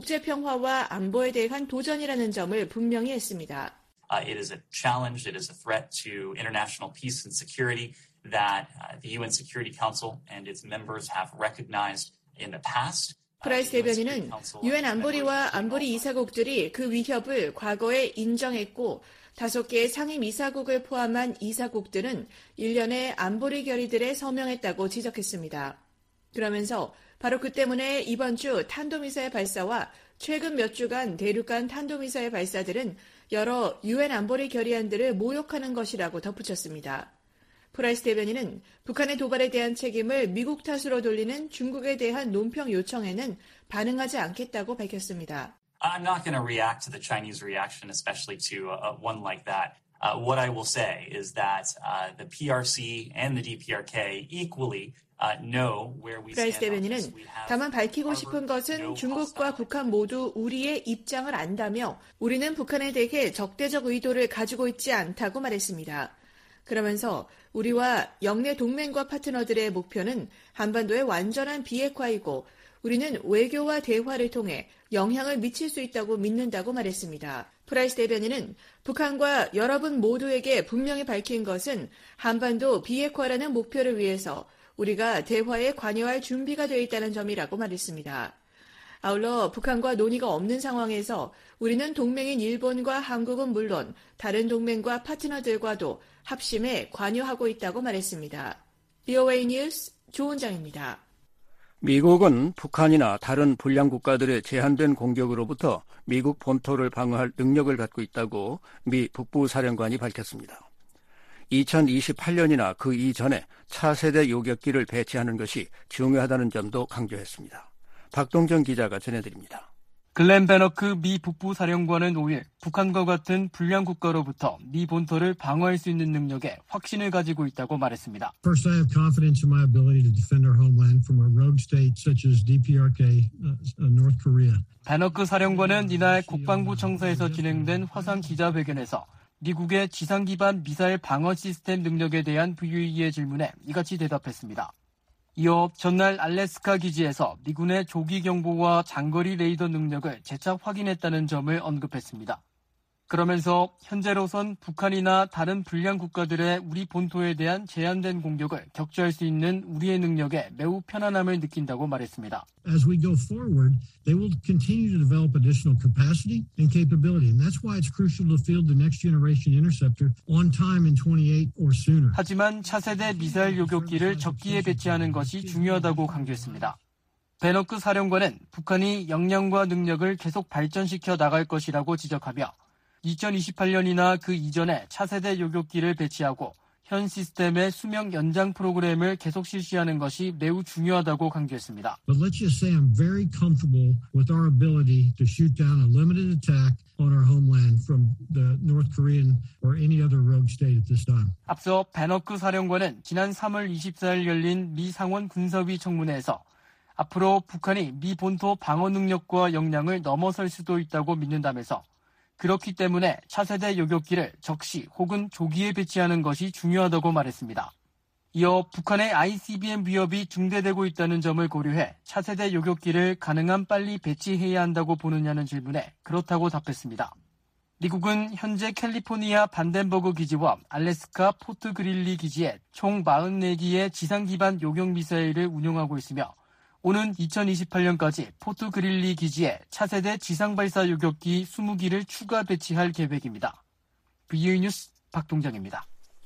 국제평화와 안보에 대한 도전이라는 점을 분명히 했습니다. It is a challenge, it is a threat to international peace and security that the UN Security Council and its members have recognized in the past. 프라이스 대변인은 유엔 안보리와 안보리 이사국들이 그 위협을 과거에 인정했고 5개의 상임 이사국을 포함한 이사국들은 1년의 안보리 결의들에 서명했다고 지적했습니다. 그러면서 바로 그 때문에 이번 주 탄도미사일 발사와 최근 몇 주간 대륙간 탄도미사일 발사들은 여러 유엔 안보리 결의안들을 모욕하는 것이라고 덧붙였습니다. 프라이스 대변인은 북한의 도발에 대한 책임을 미국 탓으로 돌리는 중국에 대한 논평 요청에는 반응하지 않겠다고 밝혔습니다. I'm not going to react to the Chinese reaction, especially to one like that. What I will say is that the PRC and the DPRK equally know where we stand. 프라이스 대변인은 다만 밝히고 싶은 것은 중국과 북한 모두 우리의 입장을 안다며 우리는 북한에 대해 적대적 의도를 가지고 있지 않다고 말했습니다. 그러면서 우리와 영내 동맹과 파트너들의 목표는 한반도의 완전한 비핵화이고 우리는 외교와 대화를 통해 영향을 미칠 수 있다고 믿는다고 말했습니다. 프라이스 대변인은 북한과 여러분 모두에게 분명히 밝힌 것은 한반도 비핵화라는 목표를 위해서 우리가 대화에 관여할 준비가 되어 있다는 점이라고 말했습니다. 아울러 북한과 논의가 없는 상황에서 우리는 동맹인 일본과 한국은 물론 다른 동맹과 파트너들과도 합심에 관여하고 있다고 말했습니다. VOA 뉴스 조은정입니다. 미국은 북한이나 다른 불량 국가들의 제한된 공격으로부터 미국 본토를 방어할 능력을 갖고 있다고 미 북부사령관이 밝혔습니다. 2028년이나 그 이전에 차세대 요격기를 배치하는 것이 중요하다는 점도 강조했습니다. 박동정 기자가 전해드립니다. 글렌 베너크 미 북부사령관은 5일 북한과 같은 불량 국가로부터 미 본토를 방어할 수 있는 능력에 확신을 가지고 있다고 말했습니다. First, I have confidence in my ability to defend our homeland from a rogue state such as DPRK, North Korea. 베너크 사령관은 이날 국방부 청사에서 진행된 화상 기자회견에서 미국의 지상 기반 미사일 방어 시스템 능력에 대한 VOA의 질문에 이같이 대답했습니다. 이어 전날 알래스카 기지에서 미군의 조기 경보와 장거리 레이더 능력을 재차 확인했다는 점을 언급했습니다. 그러면서 현재로선 북한이나 다른 불량 국가들의 우리 본토에 대한 제한된 공격을 격추할 수 있는 우리의 능력에 매우 편안함을 느낀다고 말했습니다. As we go forward, they will continue to develop additional capacity and capability, and that's why it's crucial to field the next generation interceptor on time in 28 or sooner. 하지만 차세대 미사일 요격기를 적기에 배치하는 것이 중요하다고 강조했습니다. 베너크 사령관은 북한이 역량과 능력을 계속 발전시켜 나갈 것이라고 지적하며 2028년이나 그 이전에 차세대 요격기를 배치하고 현 시스템의 수명 연장 프로그램을 계속 실시하는 것이 매우 중요하다고 강조했습니다. But let's just say I'm very comfortable with our ability to shoot down a limited attack on our homeland from the North Korean or any other rogue state at this time. 앞서 베너크 사령관은 지난 3월 24일 열린 미 상원 군사위 청문회에서 앞으로 북한이 미 본토 방어 능력과 역량을 넘어설 수도 있다고 믿는다면서 그렇기 때문에 차세대 요격기를 적시 혹은 조기에 배치하는 것이 중요하다고 말했습니다. 이어 북한의 ICBM 위협이 중대되고 있다는 점을 고려해 차세대 요격기를 가능한 빨리 배치해야 한다고 보느냐는 질문에 그렇다고 답했습니다. 미국은 현재 캘리포니아 반덴버그 기지와 알래스카 포트 그릴리 기지에 총 44기의 지상 기반 요격 미사일을 운용하고 있으며 오는 2028년까지 포트 그릴리 기지에 차세대 지상발사 요격기 20기를 추가 배치할 계획입니다. VOA 뉴스 박동정입니다.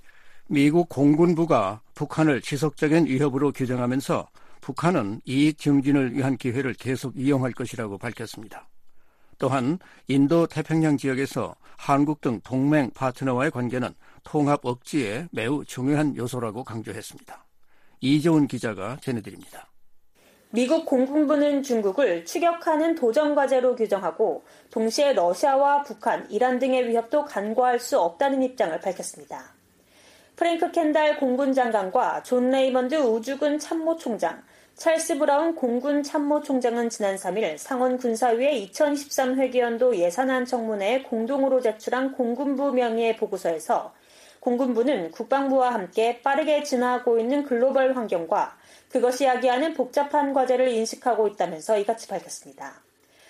미국 공군부가 북한을 지속적인 위협으로 규정하면서 북한은 이익 증진을 위한 기회를 계속 이용할 것이라고 밝혔습니다. 또한 인도 태평양 지역에서 한국 등 동맹 파트너와의 관계는 통합 억지에 매우 중요한 요소라고 강조했습니다. 이재훈 기자가 전해드립니다. 미국 공군부는 중국을 추격하는 도전과제로 규정하고 동시에 러시아와 북한, 이란 등의 위협도 간과할 수 없다는 입장을 밝혔습니다. 프랭크 켄달 공군 장관과 존 레이먼드 우주군 참모총장, 찰스 브라운 공군 참모총장은 지난 3일 상원 군사위의 2013 회계연도 예산안 청문회에 공동으로 제출한 공군부 명의의 보고서에서 공군부는 국방부와 함께 빠르게 진화하고 있는 글로벌 환경과 그것이 야기하는 복잡한 과제를 인식하고 있다면서 이같이 밝혔습니다.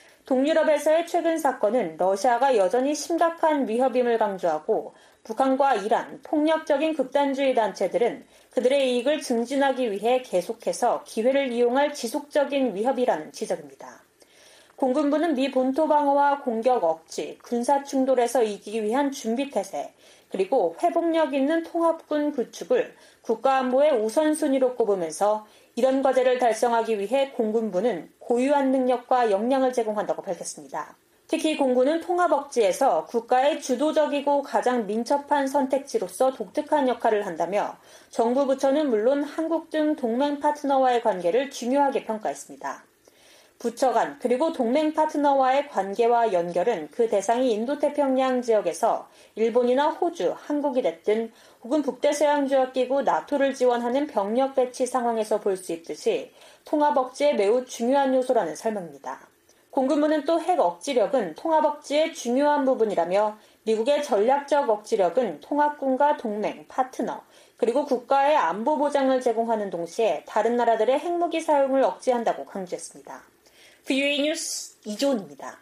동유럽에서의 최근 사건은 러시아가 여전히 심각한 위협임을 강조하고 북한과 이란, 폭력적인 극단주의 단체들은 그들의 이익을 증진하기 위해 계속해서 기회를 이용할 지속적인 위협이라는 지적입니다. 공군부는 미 본토 방어와 공격 억지, 군사 충돌에서 이기기 위한 준비태세, 그리고 회복력 있는 통합군 구축을 국가안보의 우선순위로 꼽으면서 이런 과제를 달성하기 위해 공군부는 고유한 능력과 역량을 제공한다고 밝혔습니다. 특히 공군은 통합 억지에서 국가의 주도적이고 가장 민첩한 선택지로서 독특한 역할을 한다며 정부 부처는 물론 한국 등 동맹 파트너와의 관계를 중요하게 평가했습니다. 부처 간 그리고 동맹 파트너와의 관계와 연결은 그 대상이 인도태평양 지역에서 일본이나 호주, 한국이 됐든 혹은 북대서양조약기구 나토를 지원하는 병력 배치 상황에서 볼 수 있듯이 통합 억지의 매우 중요한 요소라는 설명입니다. 공군부는 또 핵 억지력은 통합 억지의 중요한 부분이라며 미국의 전략적 억지력은 통합군과 동맹, 파트너, 그리고 국가의 안보 보장을 제공하는 동시에 다른 나라들의 핵무기 사용을 억제한다고 강조했습니다. VOA 뉴스 이조은입니다.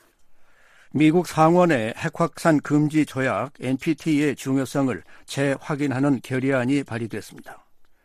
미국 상원의 핵확산 금지 조약 NPT의 중요성을 재확인하는 결의안이 발의됐습니다.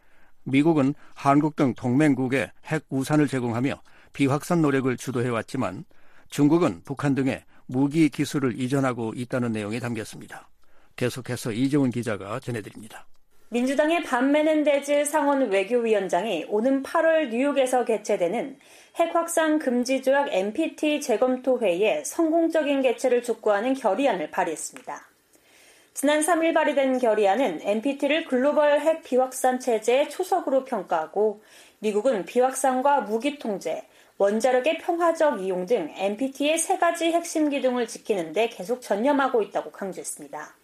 미국은 한국 등 동맹국에 핵 우산을 제공하며 비확산 노력을 주도해왔지만 중국은 북한 등에 무기 기술을 이전하고 있다는 내용이 담겼습니다. 계속해서 이재훈 기자가 전해드립니다. 민주당의 반 메넨데즈 상원 외교위원장이 오는 8월 뉴욕에서 개최되는 핵 확산 금지 조약 NPT 재검토 회의에 성공적인 개최를 촉구하는 결의안을 발의했습니다. 지난 3일 발의된 결의안은 NPT를 글로벌 핵 비확산 체제의 초석으로 평가하고 미국은 비확산과 무기 통제, 원자력의 평화적 이용 등 NPT의 3가지 핵심 기둥을 지키는 데 계속 전념하고 있다고 강조했습니다.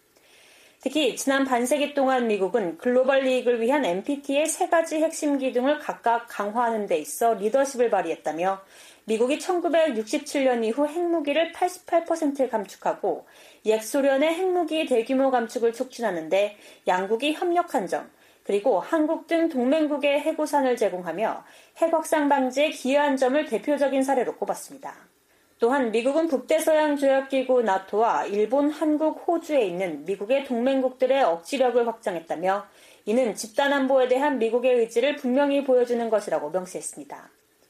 특히 지난 반세기 동안 미국은 글로벌 이익을 위한 NPT의 3가지 핵심 기둥을 각각 강화하는 데 있어 리더십을 발휘했다며 미국이 1967년 이후 핵무기를 88% 감축하고 옛소련의 핵무기 대규모 감축을 촉진하는 데 양국이 협력한 점, 그리고 한국 등 동맹국의 핵우산을 제공하며 핵 확산 방지에 기여한 점을 대표적인 사례로 꼽았습니다. 또한 미국은 북대서양조약기구 나토와 일본, 한국, 호주에 있는 미국의 동맹국들의 억지력을 확장했다며 이는 집단안보에 대한 미국의 의지를 분명히 보여주는 것이라고 명시했습니다.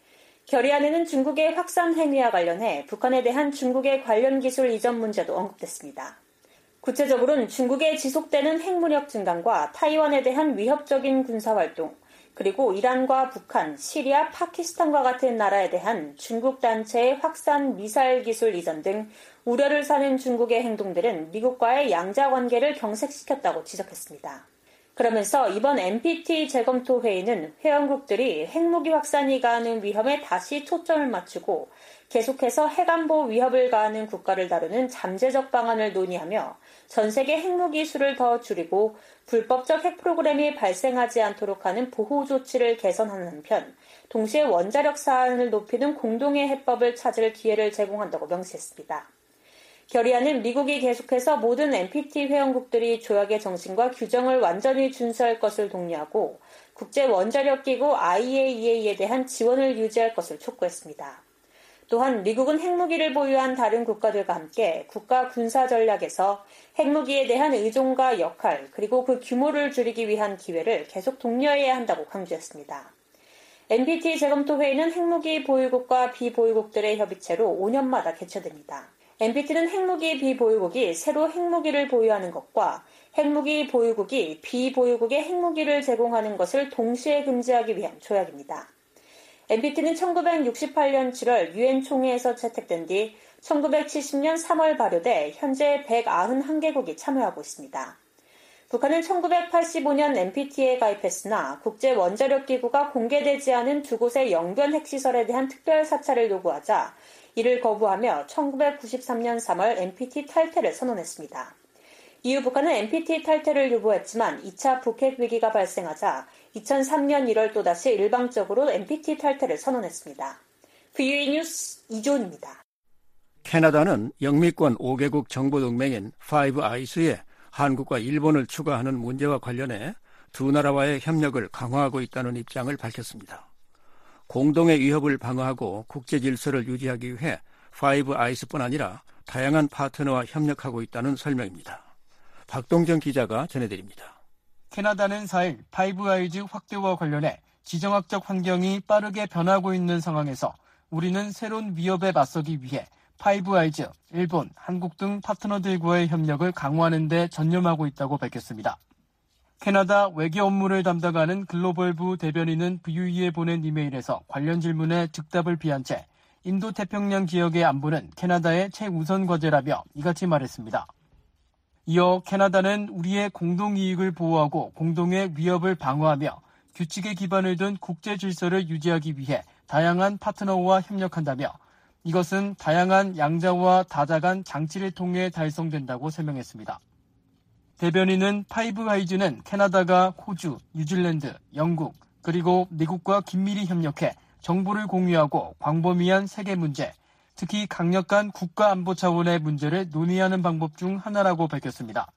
결의안에는 중국의 확산 행위와 관련해 북한에 대한 중국의 관련 기술 이전 문제도 언급됐습니다. 구체적으로는 중국의 지속되는 핵무력 증강과 타이완에 대한 위협적인 군사활동, 그리고 이란과 북한, 시리아, 파키스탄과 같은 나라에 대한 중국 단체의 확산 미사일 기술 이전 등 우려를 사는 중국의 행동들은 미국과의 양자 관계를 경색시켰다고 지적했습니다. 그러면서 이번 NPT 재검토 회의는 회원국들이 핵무기 확산이 가하는 위험에 다시 초점을 맞추고 계속해서 핵안보 위협을 가하는 국가를 다루는 잠재적 방안을 논의하며 전 세계 핵무기 수를 더 줄이고 불법적 핵 프로그램이 발생하지 않도록 하는 보호 조치를 개선하는 한편 동시에 원자력 사안을 높이는 공동의 해법을 찾을 기회를 제공한다고 명시했습니다. 결의안은 미국이 계속해서 모든 NPT 회원국들이 조약의 정신과 규정을 완전히 준수할 것을 독려하고 국제원자력기구 IAEA에 대한 지원을 유지할 것을 촉구했습니다. 또한 미국은 핵무기를 보유한 다른 국가들과 함께 국가 군사 전략에서 핵무기에 대한 의존과 역할 그리고 그 규모를 줄이기 위한 기회를 계속 독려해야 한다고 강조했습니다. NPT 재검토 회의는 핵무기 보유국과 비보유국들의 협의체로 5년마다 개최됩니다. NPT는 핵무기 비보유국이 새로 핵무기를 보유하는 것과 핵무기 보유국이 비보유국의 핵무기를 제공하는 것을 동시에 금지하기 위한 조약입니다. NPT는 1968년 7월 유엔 총회에서 채택된 뒤 1970년 3월 발효돼 현재 191개국이 참여하고 있습니다. 북한은 1985년 NPT에 가입했으나 국제원자력기구가 공개되지 않은 두 곳의 영변 핵시설에 대한 특별 사찰을 요구하자 이를 거부하며 1993년 3월 NPT 탈퇴를 선언했습니다. 이후 북한은 NPT 탈퇴를 유보했지만 2차 북핵 위기가 발생하자 2003년 1월 또다시 일방적으로 NPT 탈퇴를 선언했습니다. VOE 뉴스 이존입니다. 캐나다는 영미권 5개국 정보동맹인 파이브 아이스에 한국과 일본을 추가하는 문제와 관련해 두 나라와의 협력을 강화하고 있다는 입장을 밝혔습니다. 공동의 위협을 방어하고 국제 질서를 유지하기 위해 파이브 아이스뿐 아니라 다양한 파트너와 협력하고 있다는 설명입니다. 박동정 기자가 전해드립니다. 캐나다는 4일 파이브 아이즈 확대와 관련해 지정학적 환경이 빠르게 변하고 있는 상황에서 우리는 새로운 위협에 맞서기 위해 파이브 아이즈, 일본, 한국 등 파트너들과의 협력을 강화하는 데 전념하고 있다고 밝혔습니다. 캐나다 외교 업무를 담당하는 글로벌부 대변인은 VOE에 보낸 이메일에서 관련 질문에 즉답을 피한 채 인도태평양 지역의 안보는 캐나다의 최우선 과제라며 이같이 말했습니다. 이어 캐나다는 우리의 공동이익을 보호하고 공동의 위협을 방어하며 규칙에 기반을 둔 국제 질서를 유지하기 위해 다양한 파트너와 협력한다며 이것은 다양한 양자와 다자 간 장치를 통해 달성된다고 설명했습니다. 대변인은 파이브 아이즈는 캐나다가 호주, 뉴질랜드, 영국, 그리고 미국과 긴밀히 협력해 정보를 공유하고 광범위한 세계 문제, 특히 강력한 국가안보 차원의 문제를 논의하는 방법 중 하나라고 밝혔습니다.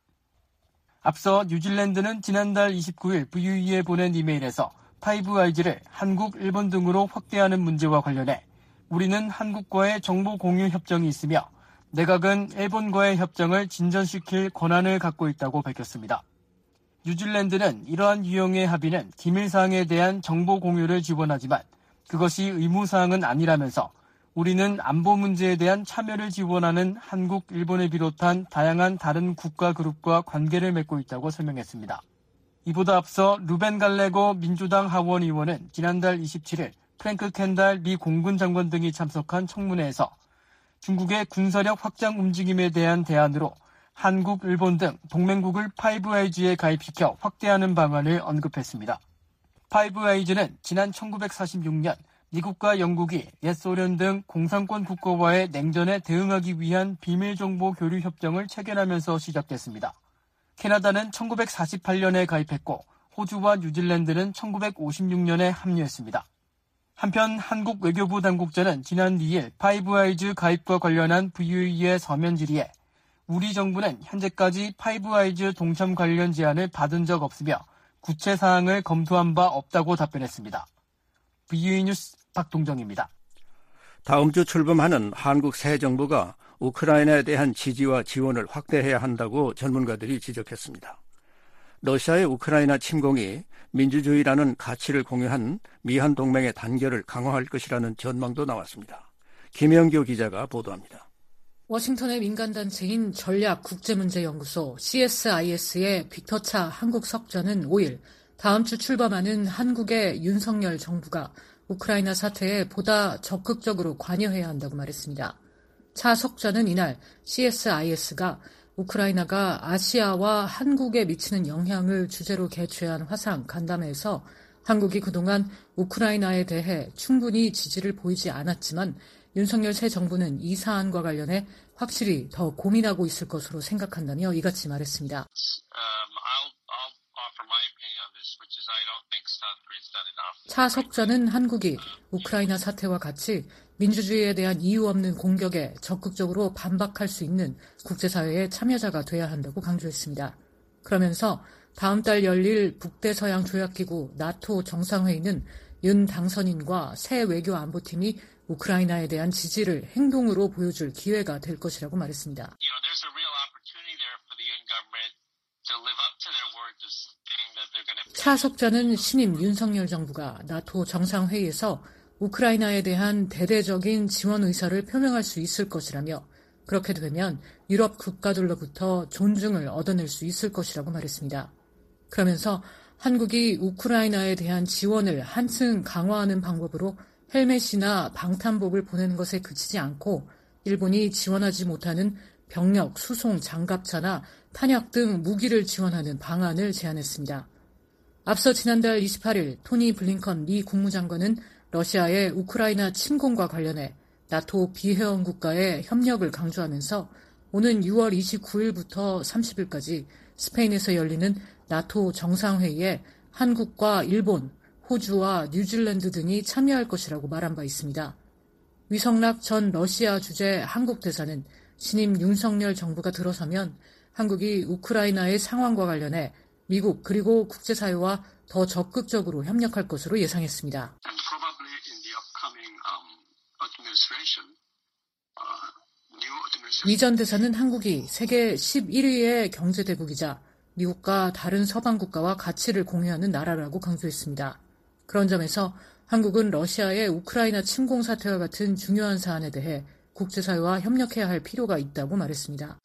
앞서 뉴질랜드는 지난달 29일 VOE에 보낸 이메일에서 파이브 아이즈를 한국, 일본 등으로 확대하는 문제와 관련해 우리는 한국과의 정보 공유 협정이 있으며 내각은 일본과의 협정을 진전시킬 권한을 갖고 있다고 밝혔습니다. 뉴질랜드는 이러한 유형의 합의는 기밀사항에 대한 정보 공유를 지원하지만 그것이 의무사항은 아니라면서 우리는 안보 문제에 대한 참여를 지원하는 한국, 일본을 비롯한 다양한 다른 국가 그룹과 관계를 맺고 있다고 설명했습니다. 이보다 앞서 루벤 갈레거 민주당 하원 의원은 지난달 27일 프랭크 켄달 미 공군 장관 등이 참석한 청문회에서 중국의 군사력 확장 움직임에 대한 대안으로 한국, 일본 등 동맹국을 파이브 아이즈에 가입시켜 확대하는 방안을 언급했습니다. 파이브 아이즈는 지난 1946년 미국과 영국이 옛 소련 등 공산권 국가와의 냉전에 대응하기 위한 비밀정보 교류 협정을 체결하면서 시작됐습니다. 캐나다는 1948년에 가입했고 호주와 뉴질랜드는 1956년에 합류했습니다. 한편 한국 외교부 당국자는 지난 2일 파이브 아이즈 가입과 관련한 VOE의 서면 질의에 우리 정부는 현재까지 파이브 아이즈 동참 관련 제안을 받은 적 없으며 구체 사항을 검토한 바 없다고 답변했습니다. VOE 뉴스 박동정입니다. 다음 주 출범하는 한국 새 정부가 우크라이나에 대한 지지와 지원을 확대해야 한다고 전문가들이 지적했습니다. 러시아의 우크라이나 침공이 민주주의라는 가치를 공유한 미한 동맹의 단결을 강화할 것이라는 전망도 나왔습니다. 김영교 기자가 보도합니다. 워싱턴의 민간단체인 전략국제문제연구소 CSIS의 빅터 차 한국 석좌는 5일 다음 주 출범하는 한국의 윤석열 정부가 우크라이나 사태에 보다 적극적으로 관여해야 한다고 말했습니다. 차 석좌는 이날 CSIS가 우크라이나가 아시아와 한국에 미치는 영향을 주제로 개최한 화상 간담회에서 한국이 그동안 우크라이나에 대해 충분히 지지를 보이지 않았지만 윤석열 새 정부는 이 사안과 관련해 확실히 더 고민하고 있을 것으로 생각한다며 이같이 말했습니다. 차 석좌는 한국이 우크라이나 사태와 같이 민주주의에 대한 이유 없는 공격에 적극적으로 반박할 수 있는 국제사회의 참여자가 돼야 한다고 강조했습니다. 그러면서 다음 달 열릴 북대서양 조약기구 나토 정상회의는 윤 당선인과 새 외교안보팀이 우크라이나에 대한 지지를 행동으로 보여줄 기회가 될 것이라고 말했습니다. 차 석좌는 신임 윤석열 정부가 나토 정상회의에서 우크라이나에 대한 대대적인 지원 의사를 표명할 수 있을 것이라며 그렇게 되면 유럽 국가들로부터 존중을 얻어낼 수 있을 것이라고 말했습니다. 그러면서 한국이 우크라이나에 대한 지원을 한층 강화하는 방법으로 헬멧이나 방탄복을 보내는 것에 그치지 않고 일본이 지원하지 못하는 병력, 수송, 장갑차나 탄약 등 무기를 지원하는 방안을 제안했습니다. 앞서 지난달 28일 토니 블링컨 미 국무장관은 러시아의 우크라이나 침공과 관련해 나토 비회원 국가의 협력을 강조하면서 오는 6월 29일부터 30일까지 스페인에서 열리는 나토 정상회의에 한국과 일본, 호주와 뉴질랜드 등이 참여할 것이라고 말한 바 있습니다. 위성락 전 러시아 주재 한국 대사는 신임 윤석열 정부가 들어서면 한국이 우크라이나의 상황과 관련해 미국 그리고 국제사회와 더 적극적으로 협력할 것으로 예상했습니다. 위 전 대사는 한국이 세계 11위의 경제대국이자 미국과 다른 서방 국가와 가치를 공유하는 나라라고 강조했습니다. 그런 점에서 한국은 러시아의 우크라이나 침공 사태와 같은 중요한 사안에 대해 국제사회와 협력해야 할 필요가 있다고 말했습니다.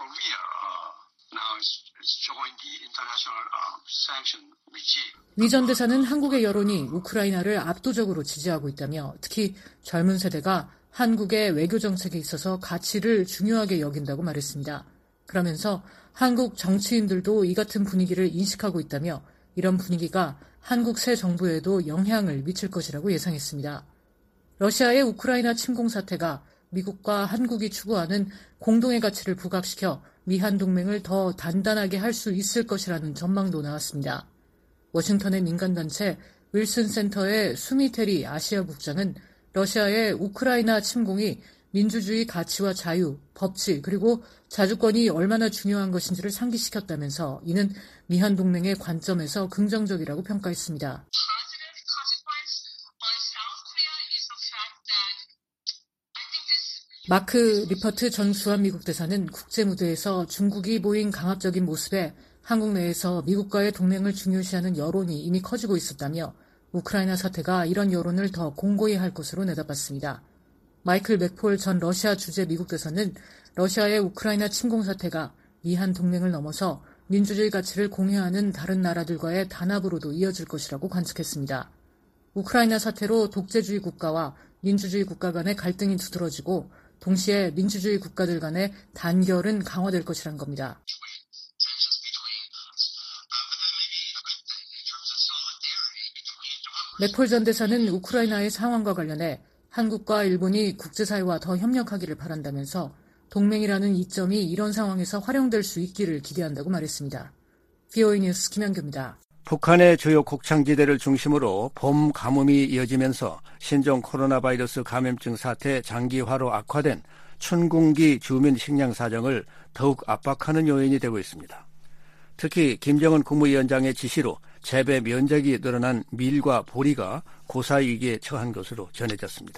위 전 대사는 한국의 여론이 우크라이나를 압도적으로 지지하고 있다며 특히 젊은 세대가 한국의 외교 정책에 있어서 가치를 중요하게 여긴다고 말했습니다. 그러면서 한국 정치인들도 이 같은 분위기를 인식하고 있다며 이런 분위기가 한국 새 정부에도 영향을 미칠 것이라고 예상했습니다. 러시아의 우크라이나 침공 사태가 미국과 한국이 추구하는 공동의 가치를 부각시켜 미한 동맹을 더 단단하게 할 수 있을 것이라는 전망도 나왔습니다. 워싱턴의 민간단체 윌슨 센터의 수미테리 아시아 국장은 러시아의 우크라이나 침공이 민주주의 가치와 자유, 법치 그리고 자주권이 얼마나 중요한 것인지를 상기시켰다면서 이는 미한 동맹의 관점에서 긍정적이라고 평가했습니다. 마크 리퍼트 전 주한미국 대사는 국제 무대에서 중국이 보인 강압적인 모습에 한국 내에서 미국과의 동맹을 중요시하는 여론이 이미 커지고 있었다며 우크라이나 사태가 이런 여론을 더 공고히 할 것으로 내다봤습니다. 마이클 맥폴 전 러시아 주재 미국 대사는 러시아의 우크라이나 침공 사태가 미한 동맹을 넘어서 민주주의 가치를 공유하는 다른 나라들과의 단합으로도 이어질 것이라고 관측했습니다. 우크라이나 사태로 독재주의 국가와 민주주의 국가 간의 갈등이 두드러지고 동시에 민주주의 국가들 간의 단결은 강화될 것이란 겁니다. 맥폴 전 대사는 우크라이나의 상황과 관련해 한국과 일본이 국제사회와 더 협력하기를 바란다면서 동맹이라는 이점이 이런 상황에서 활용될 수 있기를 기대한다고 말했습니다. VOA 뉴스 김현규입니다. 북한의 주요 곡창지대를 중심으로 봄 가뭄이 이어지면서 신종 코로나 바이러스 감염증 사태 장기화로 악화된 춘궁기 주민 식량 사정을 더욱 압박하는 요인이 되고 있습니다. 특히 김정은 국무위원장의 지시로 재배 면적이 늘어난 밀과 보리가 고사위기에 처한 것으로 전해졌습니다.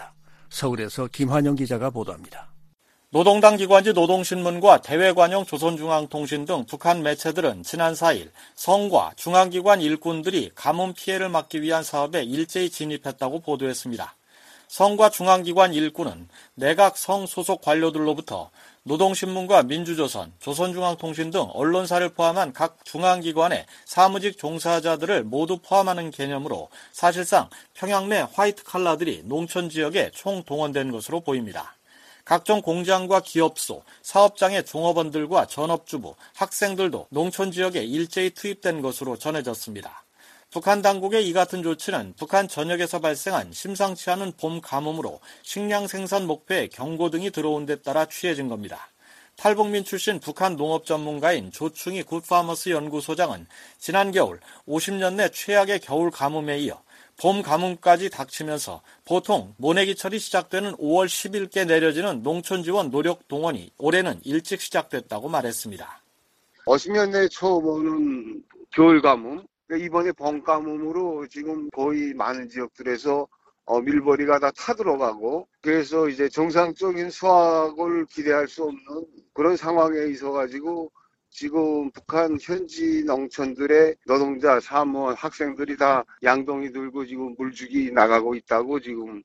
서울에서 김환영 기자가 보도합니다. 노동당 기관지 노동신문과 대외관용 조선중앙통신 등 북한 매체들은 지난 4일 성과 중앙기관 일꾼들이 가뭄 피해를 막기 위한 사업에 일제히 진입했다고 보도했습니다. 성과 중앙기관 일꾼은 내각 성 소속 관료들로부터 노동신문과 민주조선, 조선중앙통신 등 언론사를 포함한 각 중앙기관의 사무직 종사자들을 모두 포함하는 개념으로 사실상 평양 내 화이트 칼라들이 농촌 지역에 총동원된 것으로 보입니다. 각종 공장과 기업소, 사업장의 종업원들과 전업주부, 학생들도 농촌 지역에 일제히 투입된 것으로 전해졌습니다. 북한 당국의 이 같은 조치는 북한 전역에서 발생한 심상치 않은 봄 가뭄으로 식량 생산 목표에 경고 등이 들어온 데 따라 취해진 겁니다. 탈북민 출신 북한 농업 전문가인 조충희 굿파머스 연구소장은 지난 겨울 50년 내 최악의 겨울 가뭄에 이어 봄 가뭄까지 닥치면서 보통 모내기철이 시작되는 5월 10일께 내려지는 농촌 지원 노력 동원이 올해는 일찍 시작됐다고 말했습니다. 50년 내 처음 오는 겨울 가뭄, 이번에 봄 가뭄으로 지금 거의 많은 지역들에서 밀벌이가 다 타들어가고 그래서 이제 정상적인 수확을 기대할 수 없는 그런 상황에 있어가지고 지금 북한 현지 농촌들의 노동자, 사무원, 학생들이 다 양동이 들고 지금 물주기 나가고 있다고 지금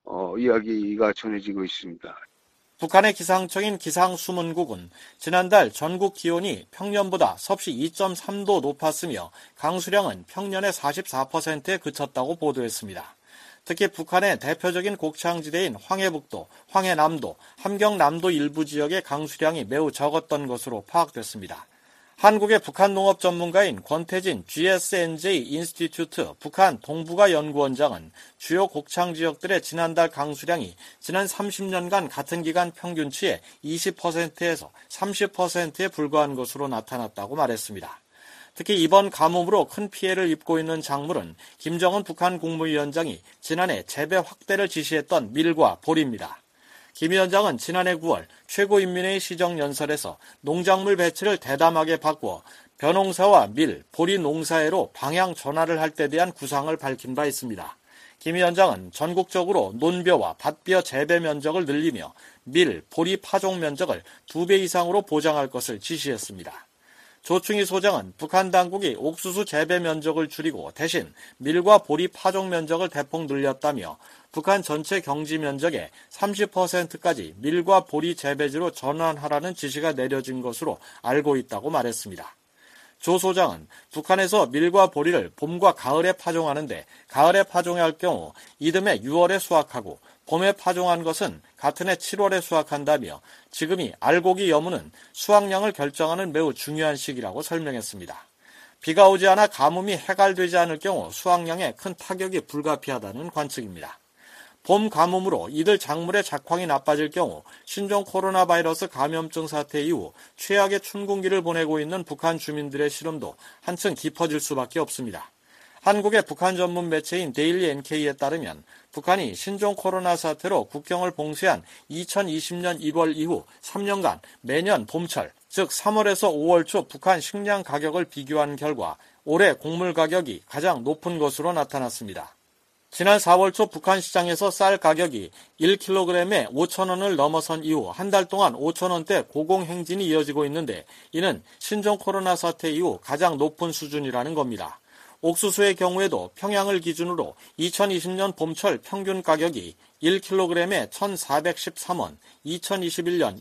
이야기가 전해지고 있습니다. 북한의 기상청인 기상수문국은 지난달 전국 기온이 평년보다 섭씨 2.3도 높았으며 강수량은 평년의 44%에 그쳤다고 보도했습니다. 특히 북한의 대표적인 곡창지대인 황해북도, 황해남도, 함경남도 일부 지역의 강수량이 매우 적었던 것으로 파악됐습니다. 한국의 북한 농업 전문가인 권태진 GSNJ 인스티튜트 북한 동북아 연구원장은 주요 곡창 지역들의 지난달 강수량이 지난 30년간 같은 기간 평균치의 20%에서 30%에 불과한 것으로 나타났다고 말했습니다. 특히 이번 가뭄으로 큰 피해를 입고 있는 작물은 김정은 북한 국무위원장이 지난해 재배 확대를 지시했던 밀과 보리입니다. 김 위원장은 지난해 9월 최고인민회의 시정연설에서 농작물 배치를 대담하게 바꾸어 벼농사와 밀, 보리 농사해로 방향 전환을 할 때 대한 구상을 밝힌 바 있습니다. 김 위원장은 전국적으로 논벼와 밭벼 재배 면적을 늘리며 밀, 보리 파종 면적을 2배 이상으로 보장할 것을 지시했습니다. 조충희 소장은 북한 당국이 옥수수 재배 면적을 줄이고 대신 밀과 보리 파종 면적을 대폭 늘렸다며 북한 전체 경지 면적의 30%까지 밀과 보리 재배지로 전환하라는 지시가 내려진 것으로 알고 있다고 말했습니다. 조 소장은 북한에서 밀과 보리를 봄과 가을에 파종하는데 가을에 파종할 경우 이듬해 6월에 수확하고 봄에 파종한 것은 같은 해 7월에 수확한다며 지금이 알곡이 여무는 수확량을 결정하는 매우 중요한 시기라고 설명했습니다. 비가 오지 않아 가뭄이 해갈되지 않을 경우 수확량에 큰 타격이 불가피하다는 관측입니다. 봄 가뭄으로 이들 작물의 작황이 나빠질 경우 신종 코로나 바이러스 감염증 사태 이후 최악의 춘궁기를 보내고 있는 북한 주민들의 시름도 한층 깊어질 수밖에 없습니다. 한국의 북한 전문 매체인 데일리 NK에 따르면 북한이 신종 코로나 사태로 국경을 봉쇄한 2020년 1월 이후 3년간 매년 봄철, 즉 3월에서 5월 초 북한 식량 가격을 비교한 결과 올해 곡물 가격이 가장 높은 것으로 나타났습니다. 지난 4월 초 북한 시장에서 쌀 가격이 1kg에 5,000원을 넘어선 이후 한 달 동안 5,000원대 고공행진이 이어지고 있는데 이는 신종 코로나 사태 이후 가장 높은 수준이라는 겁니다. 옥수수의 경우에도 평양을 기준으로 2020년 봄철 평균 가격이 1kg에 1,413원, 2021년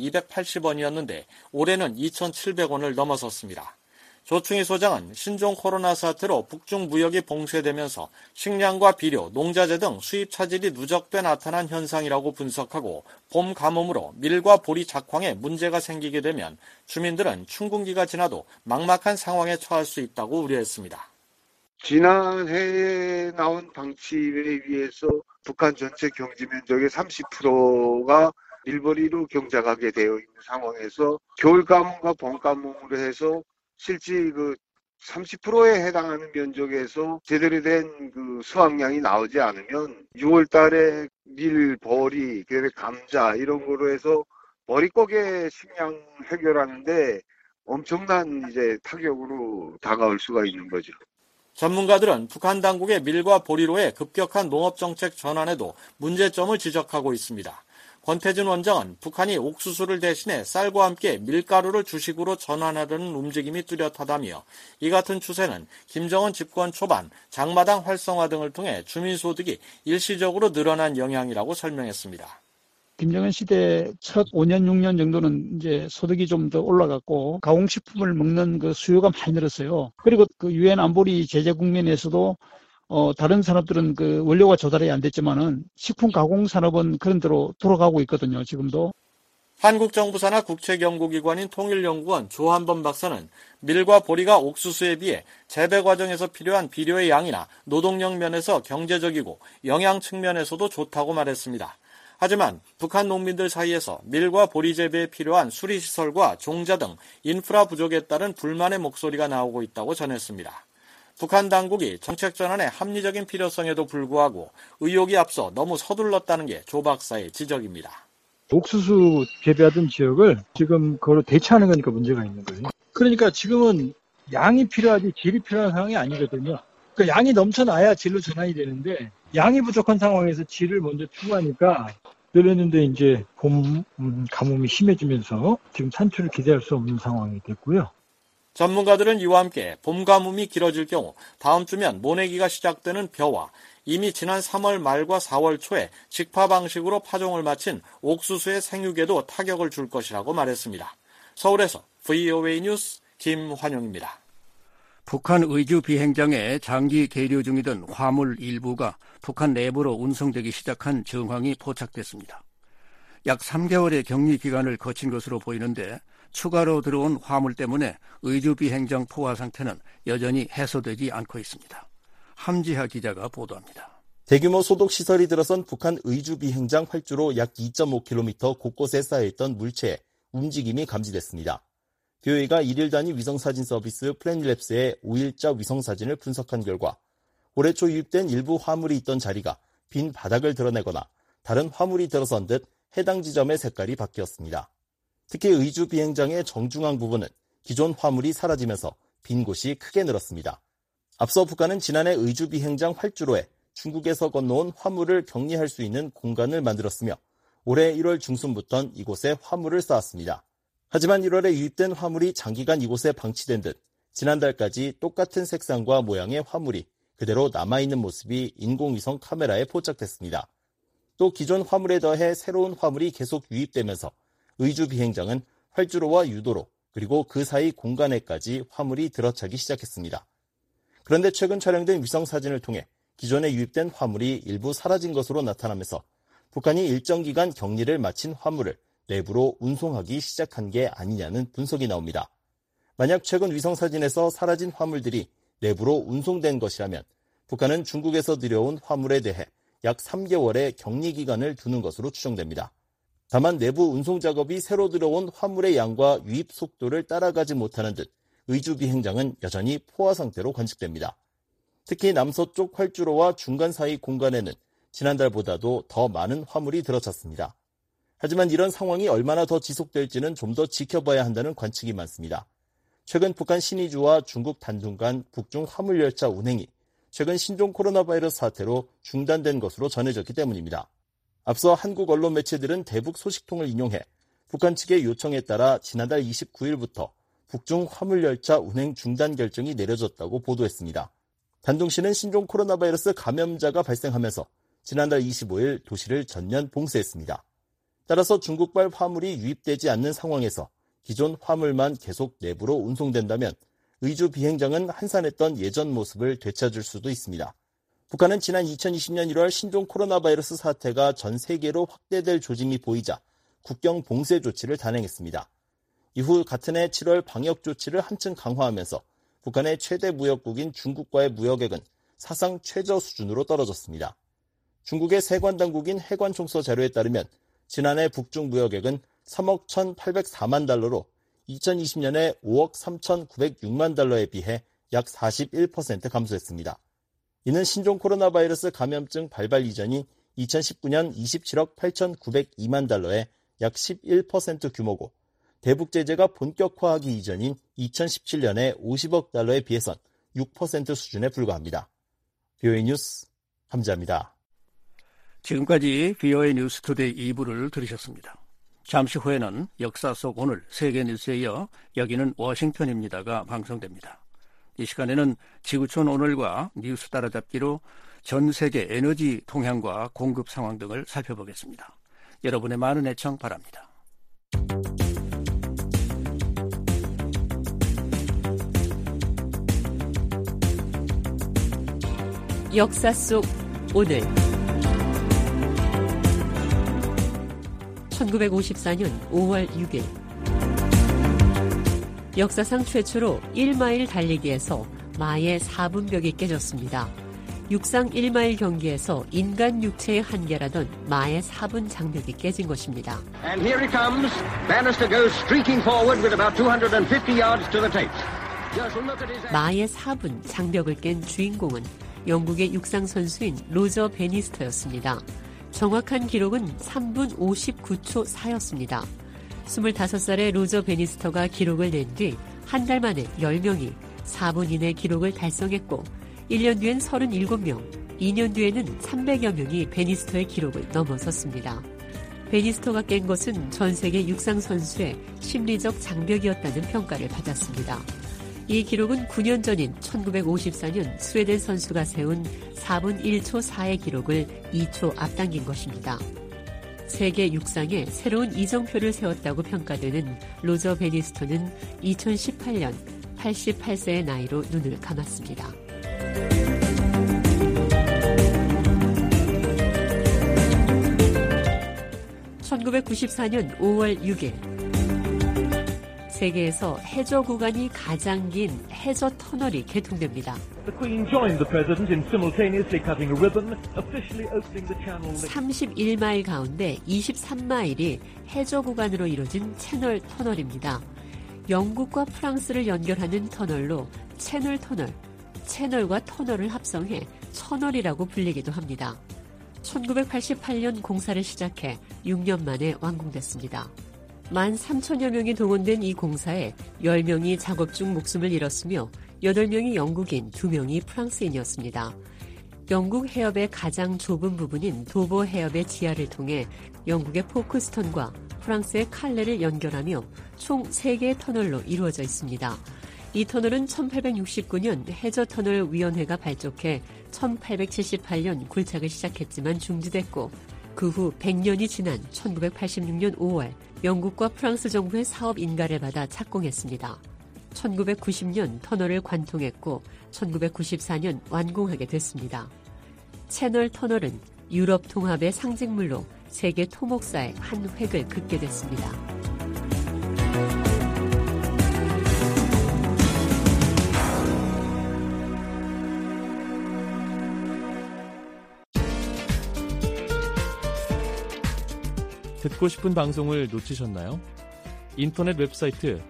2,280원이었는데 올해는 2,700원을 넘어섰습니다. 조충희 소장은 신종 코로나 사태로 북중 무역이 봉쇄되면서 식량과 비료, 농자재 등 수입 차질이 누적돼 나타난 현상이라고 분석하고 봄 가뭄으로 밀과 보리 작황에 문제가 생기게 되면 주민들은 춘궁기가 지나도 막막한 상황에 처할 수 있다고 우려했습니다. 지난해에 나온 방침에 의해서 북한 전체 경지 면적의 30%가 밀벌이로 경작하게 되어 있는 상황에서 겨울 가뭄과 봄 가뭄으로 해서 실제 그 30%에 해당하는 면적에서 제대로 된 그 수확량이 나오지 않으면 6월 달에 밀, 보리, 감자 이런 거로 해서 머릿고개 식량 해결하는데 엄청난 이제 타격으로 다가올 수가 있는 거죠. 전문가들은 북한 당국의 밀과 보리로의 급격한 농업정책 전환에도 문제점을 지적하고 있습니다. 권태준 원장은 북한이 옥수수를 대신해 쌀과 함께 밀가루를 주식으로 전환하려는 움직임이 뚜렷하다며 이 같은 추세는 김정은 집권 초반 장마당 활성화 등을 통해 주민소득이 일시적으로 늘어난 영향이라고 설명했습니다. 김정은 시대 첫 5년, 6년 정도는 이제 소득이 좀 더 올라갔고 가공식품을 먹는 그 수요가 많이 늘었어요. 그리고 그 유엔 안보리 제재 국면에서도 다른 산업들은 그 원료가 조달이 안 됐지만은 식품 가공 산업은 그런 대로 돌아가고 있거든요, 지금도. 한국 정부 산하 국책연구기관인 통일연구원 조한범 박사는 밀과 보리가 옥수수에 비해 재배 과정에서 필요한 비료의 양이나 노동력 면에서 경제적이고 영양 측면에서도 좋다고 말했습니다. 하지만 북한 농민들 사이에서 밀과 보리 재배에 필요한 수리시설과 종자 등 인프라 부족에 따른 불만의 목소리가 나오고 있다고 전했습니다. 북한 당국이 정책 전환의 합리적인 필요성에도 불구하고 의욕이 앞서 너무 서둘렀다는 게 조 박사의 지적입니다. 옥수수 재배하던 지역을 지금 그걸로 대체하는 거니까 문제가 있는 거예요. 그러니까 지금은 양이 필요하지 질이 필요한 상황이 아니거든요. 그러니까 양이 넘쳐나야 질로 전환이 되는데 양이 부족한 상황에서 질을 먼저 추구하니까 그랬는데 이제 봄 가뭄이 심해지면서 지금 산출을 기대할 수 없는 상황이 됐고요. 전문가들은 이와 함께 봄 가뭄이 길어질 경우 다음 주면 모내기가 시작되는 벼와 이미 지난 3월 말과 4월 초에 직파 방식으로 파종을 마친 옥수수의 생육에도 타격을 줄 것이라고 말했습니다. 서울에서 VOA 뉴스 김환용입니다. 북한 의주 비행장에 장기 계류 중이던 화물 일부가 북한 내부로 운송되기 시작한 정황이 포착됐습니다. 약 3개월의 격리 기간을 거친 것으로 보이는데 추가로 들어온 화물 때문에 의주 비행장 포화 상태는 여전히 해소되지 않고 있습니다. 함지하 기자가 보도합니다. 대규모 소독시설이 들어선 북한 의주 비행장 활주로 약 2.5km 곳곳에 쌓여있던 물체에 움직임이 감지됐습니다. BOA가 1일 단위 위성사진 서비스 플래닛랩스의 5일자 위성사진을 분석한 결과 올해 초 유입된 일부 화물이 있던 자리가 빈 바닥을 드러내거나 다른 화물이 들어선 듯 해당 지점의 색깔이 바뀌었습니다. 특히 의주 비행장의 정중앙 부분은 기존 화물이 사라지면서 빈 곳이 크게 늘었습니다. 앞서 북한은 지난해 의주 비행장 활주로에 중국에서 건너온 화물을 격리할 수 있는 공간을 만들었으며 올해 1월 중순부터는 이곳에 화물을 쌓았습니다. 하지만 1월에 유입된 화물이 장기간 이곳에 방치된 듯 지난달까지 똑같은 색상과 모양의 화물이 그대로 남아있는 모습이 인공위성 카메라에 포착됐습니다. 또 기존 화물에 더해 새로운 화물이 계속 유입되면서 의주 비행장은 활주로와 유도로 그리고 그 사이 공간에까지 화물이 들어차기 시작했습니다. 그런데 최근 촬영된 위성사진을 통해 기존에 유입된 화물이 일부 사라진 것으로 나타나면서 북한이 일정 기간 격리를 마친 화물을 내부로 운송하기 시작한 게 아니냐는 분석이 나옵니다. 만약 최근 위성사진에서 사라진 화물들이 내부로 운송된 것이라면 북한은 중국에서 들여온 화물에 대해 약 3개월의 격리 기간을 두는 것으로 추정됩니다. 다만 내부 운송 작업이 새로 들어온 화물의 양과 유입 속도를 따라가지 못하는 듯 의주 비행장은 여전히 포화 상태로 관측됩니다. 특히 남서쪽 활주로와 중간 사이 공간에는 지난달보다도 더 많은 화물이 들어찼습니다. 하지만 이런 상황이 얼마나 더 지속될지는 좀 더 지켜봐야 한다는 관측이 많습니다. 최근 북한 신의주와 중국 단둥 간 북중 화물열차 운행이 최근 신종 코로나 바이러스 사태로 중단된 것으로 전해졌기 때문입니다. 앞서 한국 언론 매체들은 대북 소식통을 인용해 북한 측의 요청에 따라 지난달 29일부터 북중 화물열차 운행 중단 결정이 내려졌다고 보도했습니다. 단둥시는 신종 코로나 바이러스 감염자가 발생하면서 지난달 25일 도시를 전면 봉쇄했습니다. 따라서 중국발 화물이 유입되지 않는 상황에서 기존 화물만 계속 내부로 운송된다면 의주 비행장은 한산했던 예전 모습을 되찾을 수도 있습니다. 북한은 지난 2020년 1월 신종 코로나 바이러스 사태가 전 세계로 확대될 조짐이 보이자 국경 봉쇄 조치를 단행했습니다. 이후 같은 해 7월 방역 조치를 한층 강화하면서 북한의 최대 무역국인 중국과의 무역액은 사상 최저 수준으로 떨어졌습니다. 중국의 세관당국인 해관총서 자료에 따르면 지난해 북중 무역액은 3억 1,804만 달러로 2020년에 5억 3,906만 달러에 비해 약 41% 감소했습니다. 이는 신종 코로나 바이러스 감염증 발발 이전인 2019년 27억 8,902만 달러의 약 11% 규모고 대북 제재가 본격화하기 이전인 2017년에 50억 달러에 비해선 6% 수준에 불과합니다. VOA 뉴스 함자입니다. 지금까지 VOA 뉴스 투데이 2부를 들으셨습니다. 잠시 후에는 역사 속 오늘 세계 뉴스에 이어 여기는 워싱턴입니다가 방송됩니다. 이 시간에는 지구촌 오늘과 뉴스 따라잡기로 전 세계 에너지 동향과 공급 상황 등을 살펴보겠습니다. 여러분의 많은 애청 바랍니다. 역사 속 오늘 1954년 5월 6일 역사상 최초로 1마일 달리기에서 마의 4분벽이 깨졌습니다. 육상 1마일 경기에서 인간 육체의 한계라던 마의 4분 장벽이 깨진 것입니다. And here he comes. Bannister goes streaking forward with about 250 yards to the tape. 마의 4분 장벽을 깬 주인공은 영국의 육상 선수인 로저 베니스터였습니다. 정확한 기록은 3분 59초 4였습니다. 25살의 로저 베니스터가 기록을 낸 뒤 한 달 만에 10명이 4분 이내 기록을 달성했고 1년 뒤엔 37명, 2년 뒤에는 300여 명이 베니스터의 기록을 넘어섰습니다. 베니스터가 깬 것은 전 세계 육상 선수의 심리적 장벽이었다는 평가를 받았습니다. 이 기록은 9년 전인 1954년 스웨덴 선수가 세운 4분 1초 4의 기록을 2초 앞당긴 것입니다. 세계 육상에 새로운 이정표를 세웠다고 평가되는 로저 베니스터는 2018년 88세의 나이로 눈을 감았습니다. 1994년 5월 6일 세계에서 해저 구간이 가장 긴 해저 터널이 개통됩니다. 31마일 가운데 23마일이 해저 구간으로 이루어진 채널 터널입니다. 영국과 프랑스를 연결하는 터널로 채널 터널, 채널과 터널을 합성해 터널이라고 불리기도 합니다. 1988년 공사를 시작해 6년 만에 완공됐습니다. 13,000여 명이 동원된 이 공사에 10명이 작업 중 목숨을 잃었으며 8명이 영국인, 2명이 프랑스인이었습니다. 영국 해협의 가장 좁은 부분인 도보 해협의 지하를 통해 영국의 포크스턴과 프랑스의 칼레를 연결하며 총 3개의 터널로 이루어져 있습니다. 이 터널은 1869년 해저터널위원회가 발족해 1878년 굴착을 시작했지만 중지됐고 그 후 100년이 지난 1986년 5월 영국과 프랑스 정부의 사업 인가를 받아 착공했습니다. 1990년 터널을 관통했고 1994년 완공하게 됐습니다. 채널 터널은 유럽 통합의 상징물로 세계 토목사의 한 획을 긋게 됐습니다. 듣고 싶은 방송을 놓치셨나요? 인터넷 웹사이트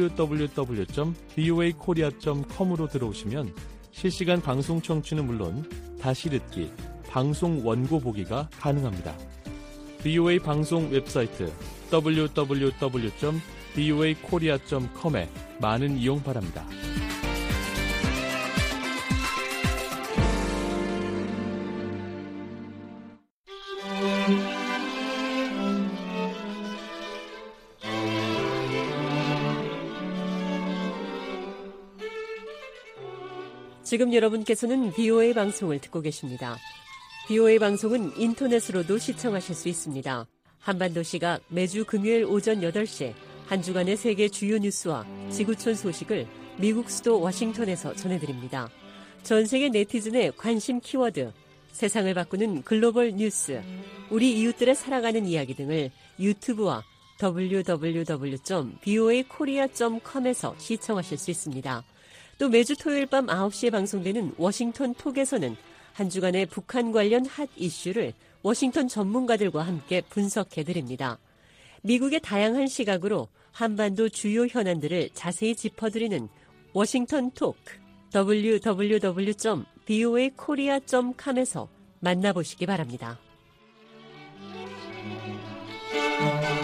www.voakorea.com으로 들어오시면 실시간 방송 청취는 물론 다시 듣기, 방송 원고 보기가 가능합니다. VOA 방송 웹사이트 www.voakorea.com에 많은 이용 바랍니다. 지금 여러분께서는 VOA 방송을 듣고 계십니다. VOA 방송은 인터넷으로도 시청하실 수 있습니다. 한반도 시각 매주 금요일 오전 8시 한 주간의 세계 주요 뉴스와 지구촌 소식을 미국 수도 워싱턴에서 전해드립니다. 전 세계 네티즌의 관심 키워드, 세상을 바꾸는 글로벌 뉴스, 우리 이웃들의 살아가는 이야기 등을 유튜브와 www.voakorea.com에서 시청하실 수 있습니다. 또 매주 토요일 밤 9시에 방송되는 워싱턴 톡에서는 한 주간의 북한 관련 핫 이슈를 워싱턴 전문가들과 함께 분석해드립니다. 미국의 다양한 시각으로 한반도 주요 현안들을 자세히 짚어드리는 워싱턴 톡, www.voakorea.com에서 만나보시기 바랍니다.